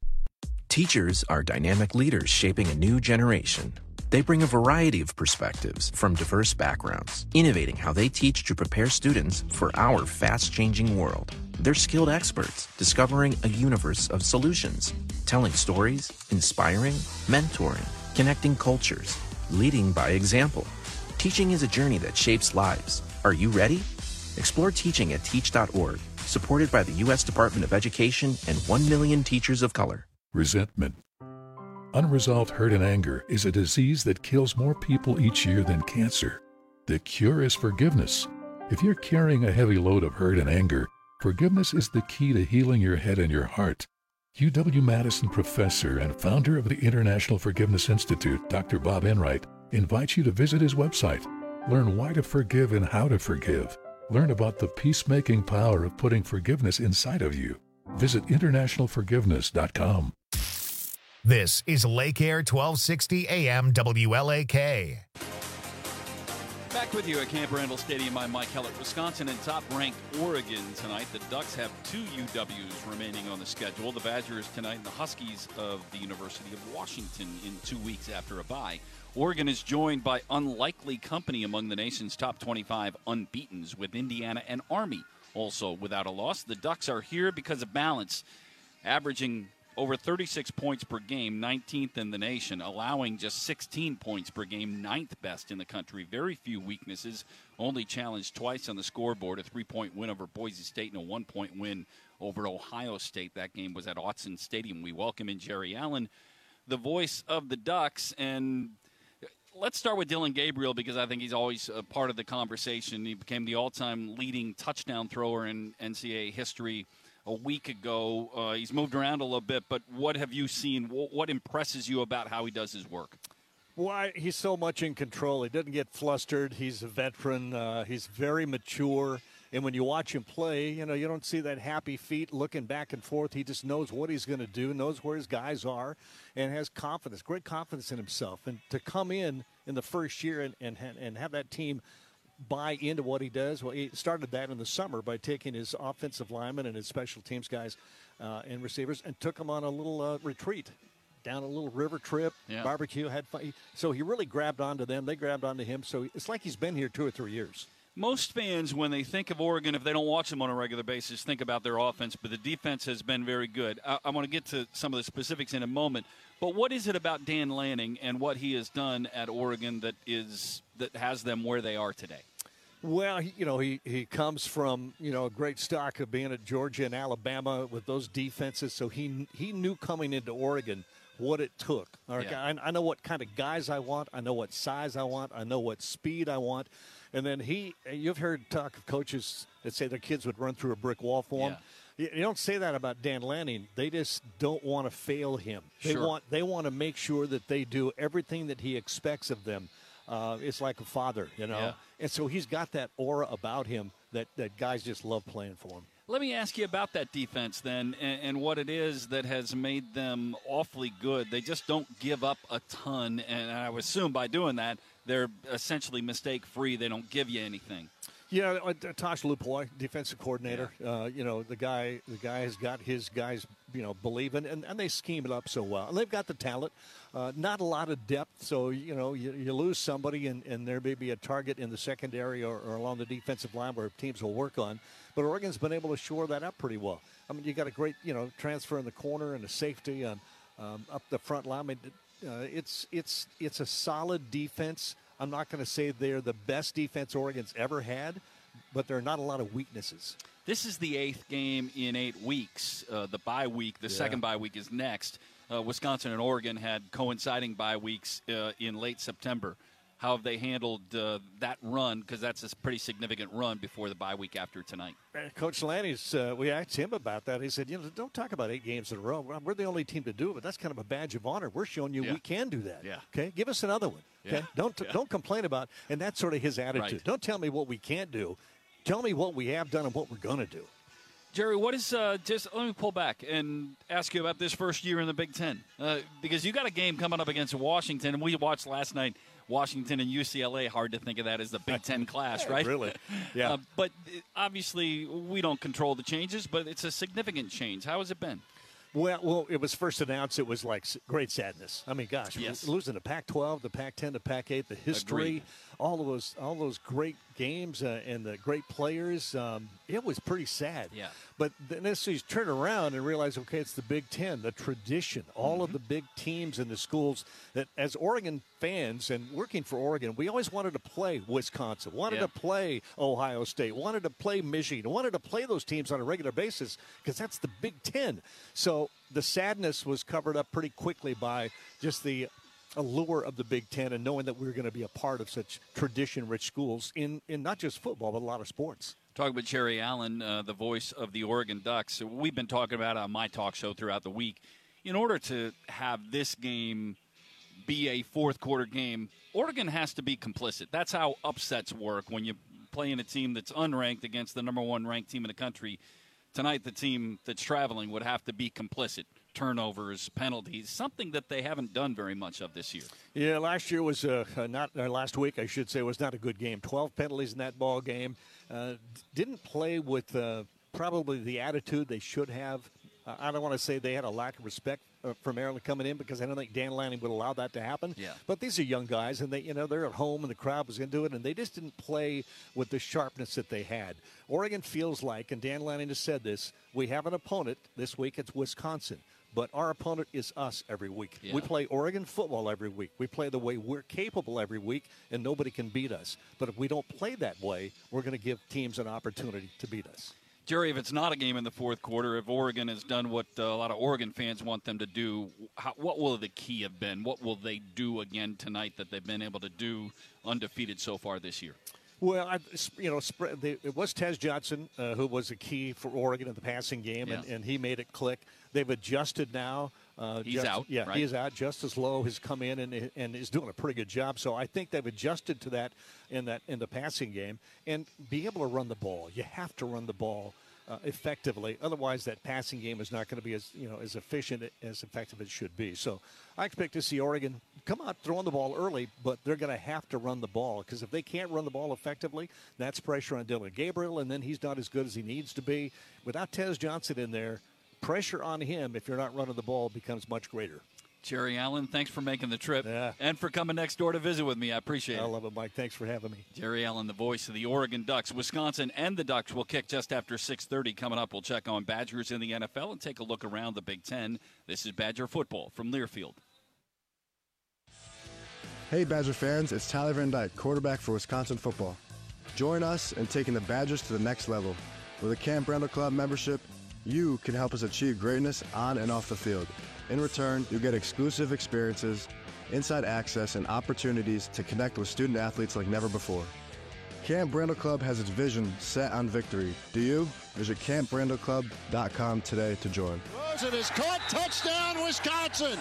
Teachers are dynamic leaders shaping a new generation. They bring a variety of perspectives from diverse backgrounds, innovating how they teach to prepare students for our fast-changing world. They're skilled experts, discovering a universe of solutions, telling stories, inspiring, mentoring, connecting cultures, leading by example. Teaching is a journey that shapes lives. Are you ready? Explore teaching at teach dot org, supported by the U S Department of Education and one million teachers of color. Resentment. Unresolved hurt and anger is a disease that kills more people each year than cancer. The cure is forgiveness. If you're carrying a heavy load of hurt and anger, forgiveness is the key to healing your head and your heart. U W-Madison professor and founder of the International Forgiveness Institute, Doctor Bob Enright, invites you to visit his website. Learn why to forgive and how to forgive. Learn about the peacemaking power of putting forgiveness inside of you. Visit international forgiveness dot com. This is Lake Air twelve sixty A M W L A K. Back with you at Camp Randall Stadium. I'm Mike Kellett. Wisconsin and top-ranked Oregon tonight. The Ducks have two U Ws remaining on the schedule. The Badgers tonight and the Huskies of the University of Washington in two weeks after a bye. Oregon is joined by unlikely company among the nation's top twenty-five unbeatens, with Indiana and Army also without a loss. The Ducks are here because of balance, averaging over thirty-six points per game, nineteenth in the nation, allowing just sixteen points per game, ninth best in the country. Very few weaknesses, only challenged twice on the scoreboard, a three-point win over Boise State and a one-point win over Ohio State. That game was at Autzen Stadium. We welcome in Jerry Allen, the voice of the Ducks. And let's start with Dylan Gabriel, because I think he's always a part of the conversation. He became the all-time leading touchdown thrower in N C double A history a week ago. Uh, he's moved around a little bit, but what have you seen? What impresses you about how he does his work? Well, he's so much in control. He doesn't get flustered. He's a veteran. Uh, he's very mature. And when you watch him play, you know, you don't see that happy feet looking back and forth. He just knows what he's going to do, knows where his guys are, and has confidence, great confidence in himself. And to come in in the first year and, and, and have that team buy into what he does. Well, he started that in the summer by taking his offensive linemen and his special teams guys uh, and receivers and took them on a little uh, retreat, down a little river trip, yeah. barbecue, had fun. So he really grabbed onto them. They grabbed onto him. So it's like he's been here two or three years. Most fans, when they think of Oregon, if they don't watch them on a regular basis, think about their offense, but the defense has been very good. I, I want to get to some of the specifics in a moment, but what is it about Dan Lanning and what he has done at Oregon that is that has them where they are today? Well, you know, he, he comes from, you know, a great stock of being at Georgia and Alabama with those defenses, so he he knew coming into Oregon what it took. All right, yeah. I, I know what kind of guys I want. I know what size I want. I know what speed I want. And then he, you've heard talk of coaches that say their kids would run through a brick wall for them. Yeah. You don't say that about Dan Lanning. They just don't want to fail him. They sure. want they want to make sure that they do everything that he expects of them. Uh, it's like a father, you know. Yeah. And so he's got that aura about him that, that guys just love playing for him. Let me ask you about that defense then, and, and what it is that has made them awfully good. They just don't give up a ton, and I would assume by doing that, they're essentially mistake-free. They don't give you anything. Yeah, uh, Tosh Lupoy, defensive coordinator. Yeah. Uh, you know, the guy, the guy has got his guys, you know, believing, and, and they scheme it up so well. And they've got the talent. Uh, not a lot of depth, so, you know, you, you lose somebody, and, and there may be a target in the secondary or, or along the defensive line where teams will work on. But Oregon's been able to shore that up pretty well. I mean, you got a great, you know, transfer in the corner and a safety um, um, up the front line. I mean, uh, it's it's it's a solid defense. I'm not going to say they're the best defense Oregon's ever had, but there are not a lot of weaknesses. This is the eighth game in eight weeks. Uh, the bye week, the yeah. second bye week is next. Uh, Wisconsin and Oregon had coinciding bye weeks uh, in late September. How have they handled uh, that run? Because that's a pretty significant run before the bye week after tonight. Coach Lanny's, uh, we asked him about that. He said, you know, don't talk about eight games in a row. We're the only team to do it, but that's kind of a badge of honor. We're showing you yeah. we can do that. Yeah. Okay, give us another one. Okay, yeah. don't yeah. don't complain about. And that's sort of his attitude. Right. Don't tell me what we can't do. Tell me what we have done and what we're going to do. Jerry, what is uh, just let me pull back and ask you about this first year in the Big Ten, uh, because you got a game coming up against Washington, and we watched last night Washington and U C L A. Hard to think of that as the Big Ten class, yeah, right? Really, yeah. Uh, but obviously, we don't control the changes, but it's a significant change. How has it been? Well, well, it was first announced. It was like great sadness. I mean, gosh, yes. losing to Pac twelve, the Pac ten, the Pac eight, the history, Agreed. all of those, all those great games uh, and the great players. Um, it was pretty sad. Yeah. But then as you turn around and realize, okay, it's the Big Ten, the tradition, all mm-hmm. of the big teams and the schools that, as Oregon fans and working for Oregon, we always wanted to play Wisconsin, wanted yeah. to play Ohio State, wanted to play Michigan, wanted to play those teams on a regular basis because that's the Big Ten. So the sadness was covered up pretty quickly by just the allure of the Big Ten and knowing that we were going to be a part of such tradition-rich schools in, in not just football, but a lot of sports. Talking with Jerry Allen, uh, the voice of the Oregon Ducks. We've been talking about it on my talk show throughout the week. In order to have this game be a fourth-quarter game, Oregon has to be complicit. That's how upsets work when you play in a team that's unranked against the number one ranked team in the country. Tonight, the team that's traveling would have to be complicit. turnovers, penalties, something that they haven't done very much of this year. Yeah, last year was uh, not uh, last week, I should say, was not a good game. twelve penalties in that ball game. Uh, didn't play with uh, probably the attitude they should have. Uh, I don't want to say they had a lack of respect uh, for Maryland coming in, because I don't think Dan Lanning would allow that to happen. Yeah. But these are young guys, and they, you know, they're at home, and the crowd was going to do it, and they just didn't play with the sharpness that they had. Oregon feels like, and Dan Lanning has said this, we have an opponent this week. It's Wisconsin. But our opponent is us every week. Yeah. We play Oregon football every week. We play the way we're capable every week, and nobody can beat us. But if we don't play that way, we're going to give teams an opportunity to beat us. Jerry, if it's not a game in the fourth quarter, if Oregon has done what uh, a lot of Oregon fans want them to do, how, what will the key have been? What will they do again tonight that they've been able to do undefeated so far this year? Well, I, you know, it was Tez Johnson uh, who was the key for Oregon in the passing game, Yeah. and, and he made it click. They've adjusted now. Uh, He's just, out, Yeah, right? he is out. Justice Lowe has come in and and is doing a pretty good job. So I think they've adjusted to that in that in the passing game and be able to run the ball. You have to run the ball uh, effectively. Otherwise, that passing game is not going to be as you know as efficient as effective as it should be. So I expect to see Oregon come out throwing the ball early, but they're going to have to run the ball, because if they can't run the ball effectively, that's pressure on Dylan Gabriel, and then he's not as good as he needs to be. Without Tez Johnson in there, pressure on him if you're not running the ball becomes much greater. Jerry Allen, thanks for making the trip yeah. and for coming next door to visit with me. I appreciate it. I love it, Mike. Thanks for having me. Jerry Allen, the voice of the Oregon Ducks. Wisconsin and the Ducks will kick just after six thirty. Coming up, we'll check on Badgers in the N F L and take a look around the Big Ten. This is Badger Football from Learfield. Hey Badger fans, it's Tyler Van Dyke, quarterback for Wisconsin football. Join us in taking the Badgers to the next level. With a Camp Randall Club membership, you can help us achieve greatness on and off the field. In return, you'll get exclusive experiences, inside access, and opportunities to connect with student athletes like never before. Camp Randall Club has its vision set on victory. Do you? Visit camp randall club dot com today to join. Rosen is caught. Touchdown, Wisconsin.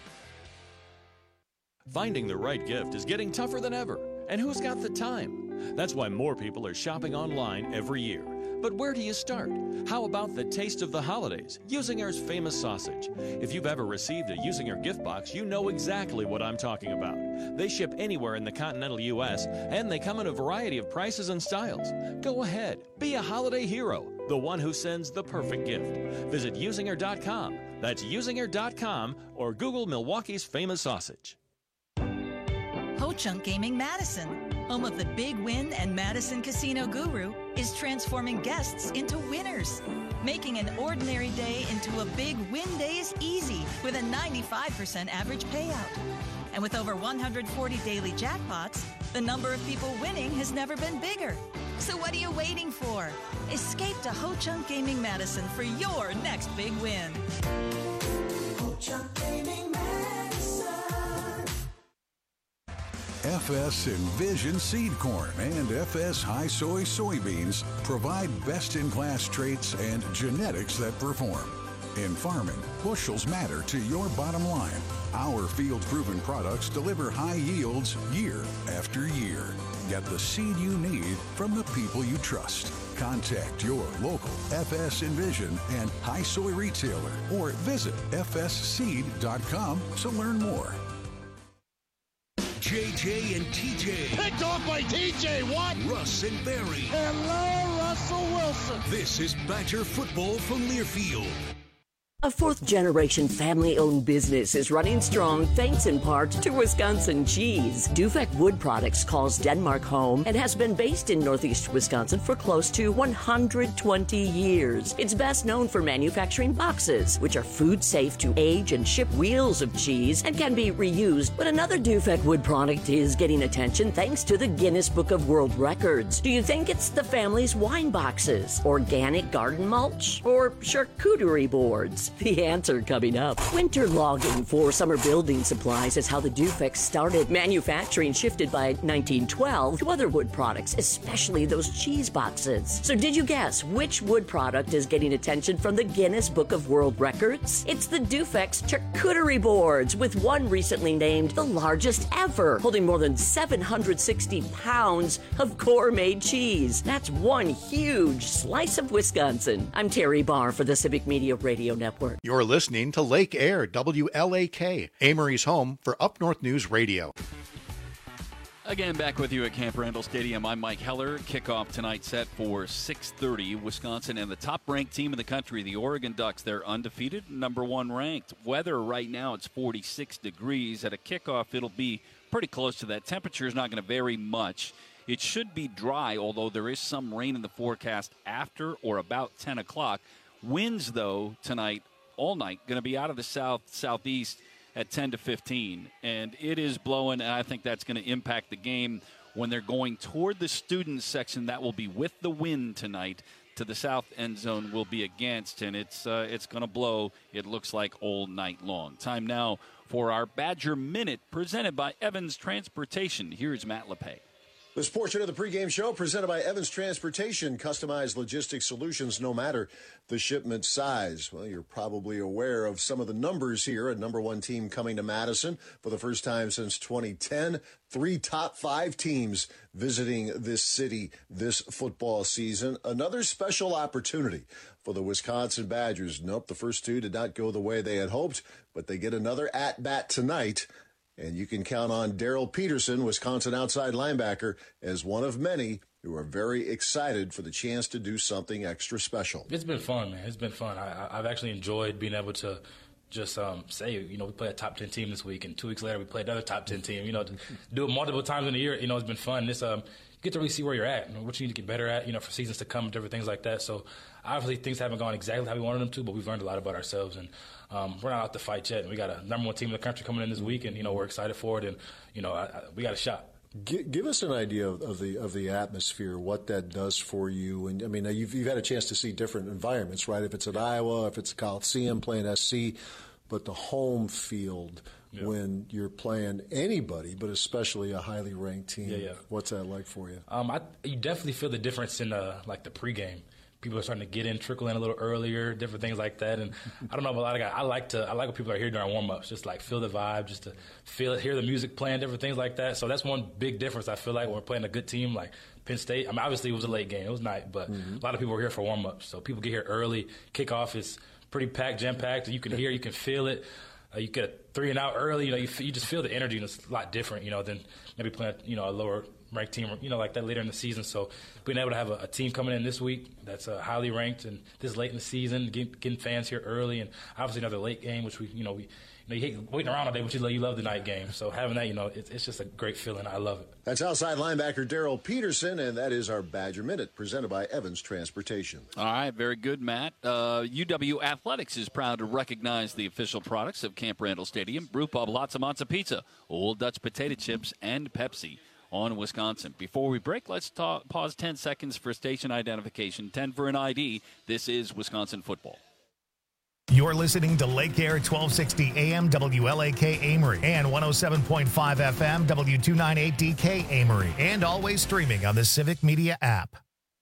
Finding the right gift is getting tougher than ever. And who's got the time? That's why more people are shopping online every year. But where do you start? How about the taste of the holidays, Usinger's famous sausage? If you've ever received a Usinger gift box, you know exactly what I'm talking about. They ship anywhere in the continental U S, and they come in a variety of prices and styles. Go ahead, be a holiday hero, the one who sends the perfect gift. Visit usinger dot com. That's usinger dot com, or Google Milwaukee's famous sausage. Ho-Chunk Gaming Madison, home of the Big Win and Madison Casino Guru, is transforming guests into winners. Making an ordinary day into a big win day is easy with a ninety-five percent average payout. And with over one hundred forty daily jackpots, the number of people winning has never been bigger. So what are you waiting for? Escape to Ho-Chunk Gaming Madison for your next big win. Ho-Chunk Gaming Madison. F S Envision Seed Corn and F S High Soy Soybeans provide best-in-class traits and genetics that perform. In farming, bushels matter to your bottom line. Our field-proven products deliver high yields year after year. Get the seed you need from the people you trust. Contact your local F S Envision and High Soy retailer or visit f s seed dot com to learn more. J J and T J. Picked off by T J Watt. Russ and Barry. Hello, Russell Wilson. This is Badger Football from Learfield. A fourth-generation family-owned business is running strong thanks in part to Wisconsin cheese. Dufek Wood Products calls Denmark home and has been based in northeast Wisconsin for close to one hundred twenty years. It's best known for manufacturing boxes, which are food safe to age and ship wheels of cheese and can be reused. But another Dufek Wood product is getting attention thanks to the Guinness Book of World Records. Do you think it's the family's wine boxes, organic garden mulch, or charcuterie boards? The answer coming up. Winter logging for summer building supplies is how the Dufek started. Manufacturing shifted by nineteen twelve to other wood products, especially those cheese boxes. So did you guess which wood product is getting attention from the Guinness Book of World Records? It's the Dufek's charcuterie boards, with one recently named the largest ever, holding more than seven hundred sixty pounds of core-made cheese. That's one huge slice of Wisconsin. I'm Terry Barr for the Civic Media Radio Network. Network. You're listening to Lake Air, W L A K, Amory's home for Up North News Radio. Again, back with you at Camp Randall Stadium. I'm Mike Heller. Kickoff tonight set for six thirty. Wisconsin and the top-ranked team in the country, the Oregon Ducks. They're undefeated, number one ranked. Weather right now, it's forty-six degrees. At a kickoff, it'll be pretty close to that. Temperature is not going to vary much. It should be dry, although there is some rain in the forecast after or about ten o'clock. Winds, though, tonight, all night, going to be out of the south, southeast at ten to fifteen. And it is blowing, and I think that's going to impact the game when they're going toward the student section. That will be with the wind tonight. To the south end zone will be against, and it's uh, it's going to blow, it looks like, all night long. Time now for our Badger Minute, presented by Evans Transportation. Here's Matt LePay. This portion of the pregame show presented by Evans Transportation, customized logistics solutions no matter the shipment size. Well, you're probably aware of some of the numbers here. A number one team coming to Madison for the first time since twenty ten. Three top five teams visiting this city this football season. Another special opportunity for the Wisconsin Badgers. Nope, the first two did not go the way they had hoped, but they get another at-bat tonight. And you can count on Daryl Peterson, Wisconsin outside linebacker, as one of many who are very excited for the chance to do something extra special. It's been fun, man. It's been fun. I, I've actually enjoyed being able to just um, say, you know, we played a top ten team this week, and two weeks later we played another top ten team. You know, to do it multiple times in a year, you know, it's been fun. This um, you get to really see where you're at and what you need to get better at, you know, for seasons to come and different things like that. So obviously things haven't gone exactly how we wanted them to, but we've learned a lot about ourselves, and um, we're not out to fight yet. And we got a number one team in the country coming in this week, and, you know, we're excited for it, and, you know, I, I, we got a shot. Give, give us an idea of, of the of the atmosphere, what that does for you. And I mean, you've you've had a chance to see different environments, right? If it's at Iowa, if it's Coliseum playing S C, but the home field yeah. when you're playing anybody, but especially a highly ranked team. Yeah, yeah. What's that like for you? Um, I you definitely feel the difference in uh, like the pregame. People are starting to get in, trickle in a little earlier, different things like that. And I don't know, but a lot of guys, I like to, I like when people are here during warm-ups, just like feel the vibe, just to feel it, hear the music playing, different things like that. So that's one big difference I feel like when we're playing a good team like Penn State. I mean, obviously it was a late game, it was night, but mm-hmm. a lot of people were here for warm-ups. So people get here early. Kickoff is pretty packed, jam-packed, and you can hear, you can feel it. Uh, you get a three and out early, you know, you, you just feel the energy, and it's a lot different, you know, than maybe playing, you know, a lower ranked team, you know, like that later in the season. So being able to have a, a team coming in this week that's uh, highly ranked and this late in the season, getting, getting fans here early, and obviously another late game, which we, you know, we, you know, you hate waiting around all day, but you love, you love the night game. So having that, you know, it's, it's just a great feeling. I love it. That's outside linebacker Daryl Peterson, and that is our Badger Minute, presented by Evans Transportation. All right, very good, Matt. Uh, U W Athletics is proud to recognize the official products of Camp Randall Stadium: Brew Pub, Lots of Matzo Pizza, Old Dutch Potato Chips, and Pepsi on Wisconsin. Before we break, let's ta- pause ten seconds for station identification, ten for an I D. This is Wisconsin football. You're listening to Lake Air twelve sixty A M W L A K Amory and one oh seven point five F M W two ninety-eight D K Amory, and always streaming on the Civic Media app.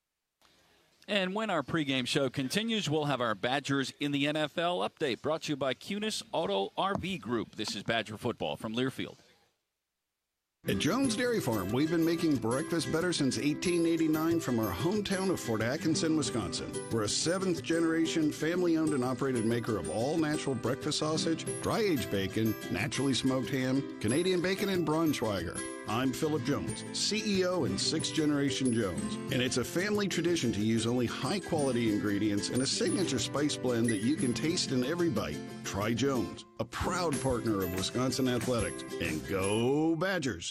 And when our pregame show continues, we'll have our Badgers in the N F L update, brought to you by Cunis Auto R V Group. This is Badger football from Learfield. At Jones Dairy Farm, we've been making breakfast better since eighteen eighty-nine from our hometown of Fort Atkinson, Wisconsin. We're a seventh-generation, family-owned and operated maker of all-natural breakfast sausage, dry-aged bacon, naturally smoked ham, Canadian bacon, and Braunschweiger. I'm Philip Jones, C E O and sixth-generation Jones, and it's a family tradition to use only high-quality ingredients and a signature spice blend that you can taste in every bite. Try Jones, a proud partner of Wisconsin Athletics, and go Badgers!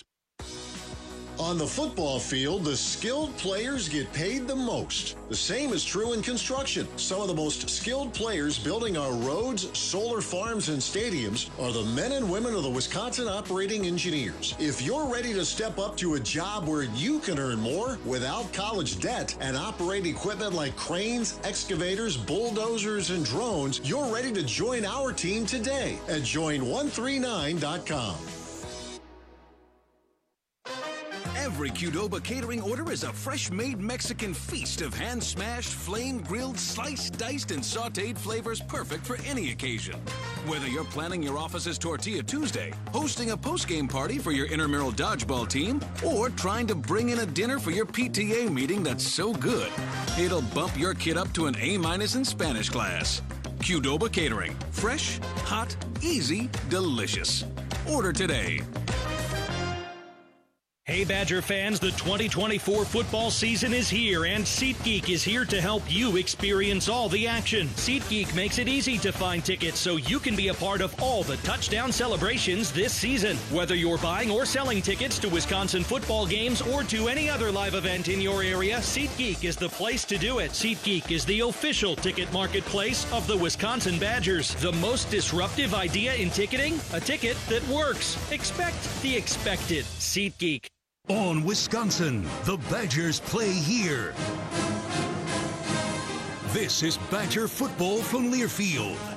On the football field, the skilled players get paid the most. The same is true in construction. Some of the most skilled players building our roads, solar farms, and stadiums are the men and women of the Wisconsin Operating Engineers. If you're ready to step up to a job where you can earn more without college debt and operate equipment like cranes, excavators, bulldozers, and drones, you're ready to join our team today at join one three nine dot com. Every Qdoba catering order is a fresh-made Mexican feast of hand-smashed, flame-grilled, sliced, diced, and sautéed flavors perfect for any occasion. Whether you're planning your office's Tortilla Tuesday, hosting a post-game party for your intramural dodgeball team, or trying to bring in a dinner for your P T A meeting that's so good, it'll bump your kid up to an A-minus in Spanish class. Qdoba Catering. Fresh, hot, easy, delicious. Order today. Hey Badger fans, the twenty twenty-four football season is here, and SeatGeek is here to help you experience all the action. SeatGeek makes it easy to find tickets so you can be a part of all the touchdown celebrations this season. Whether you're buying or selling tickets to Wisconsin football games or to any other live event in your area, SeatGeek is the place to do it. SeatGeek is the official ticket marketplace of the Wisconsin Badgers. The most disruptive idea in ticketing? A ticket that works. Expect the expected. SeatGeek. On Wisconsin, the Badgers play here. This is Badger football from Learfield.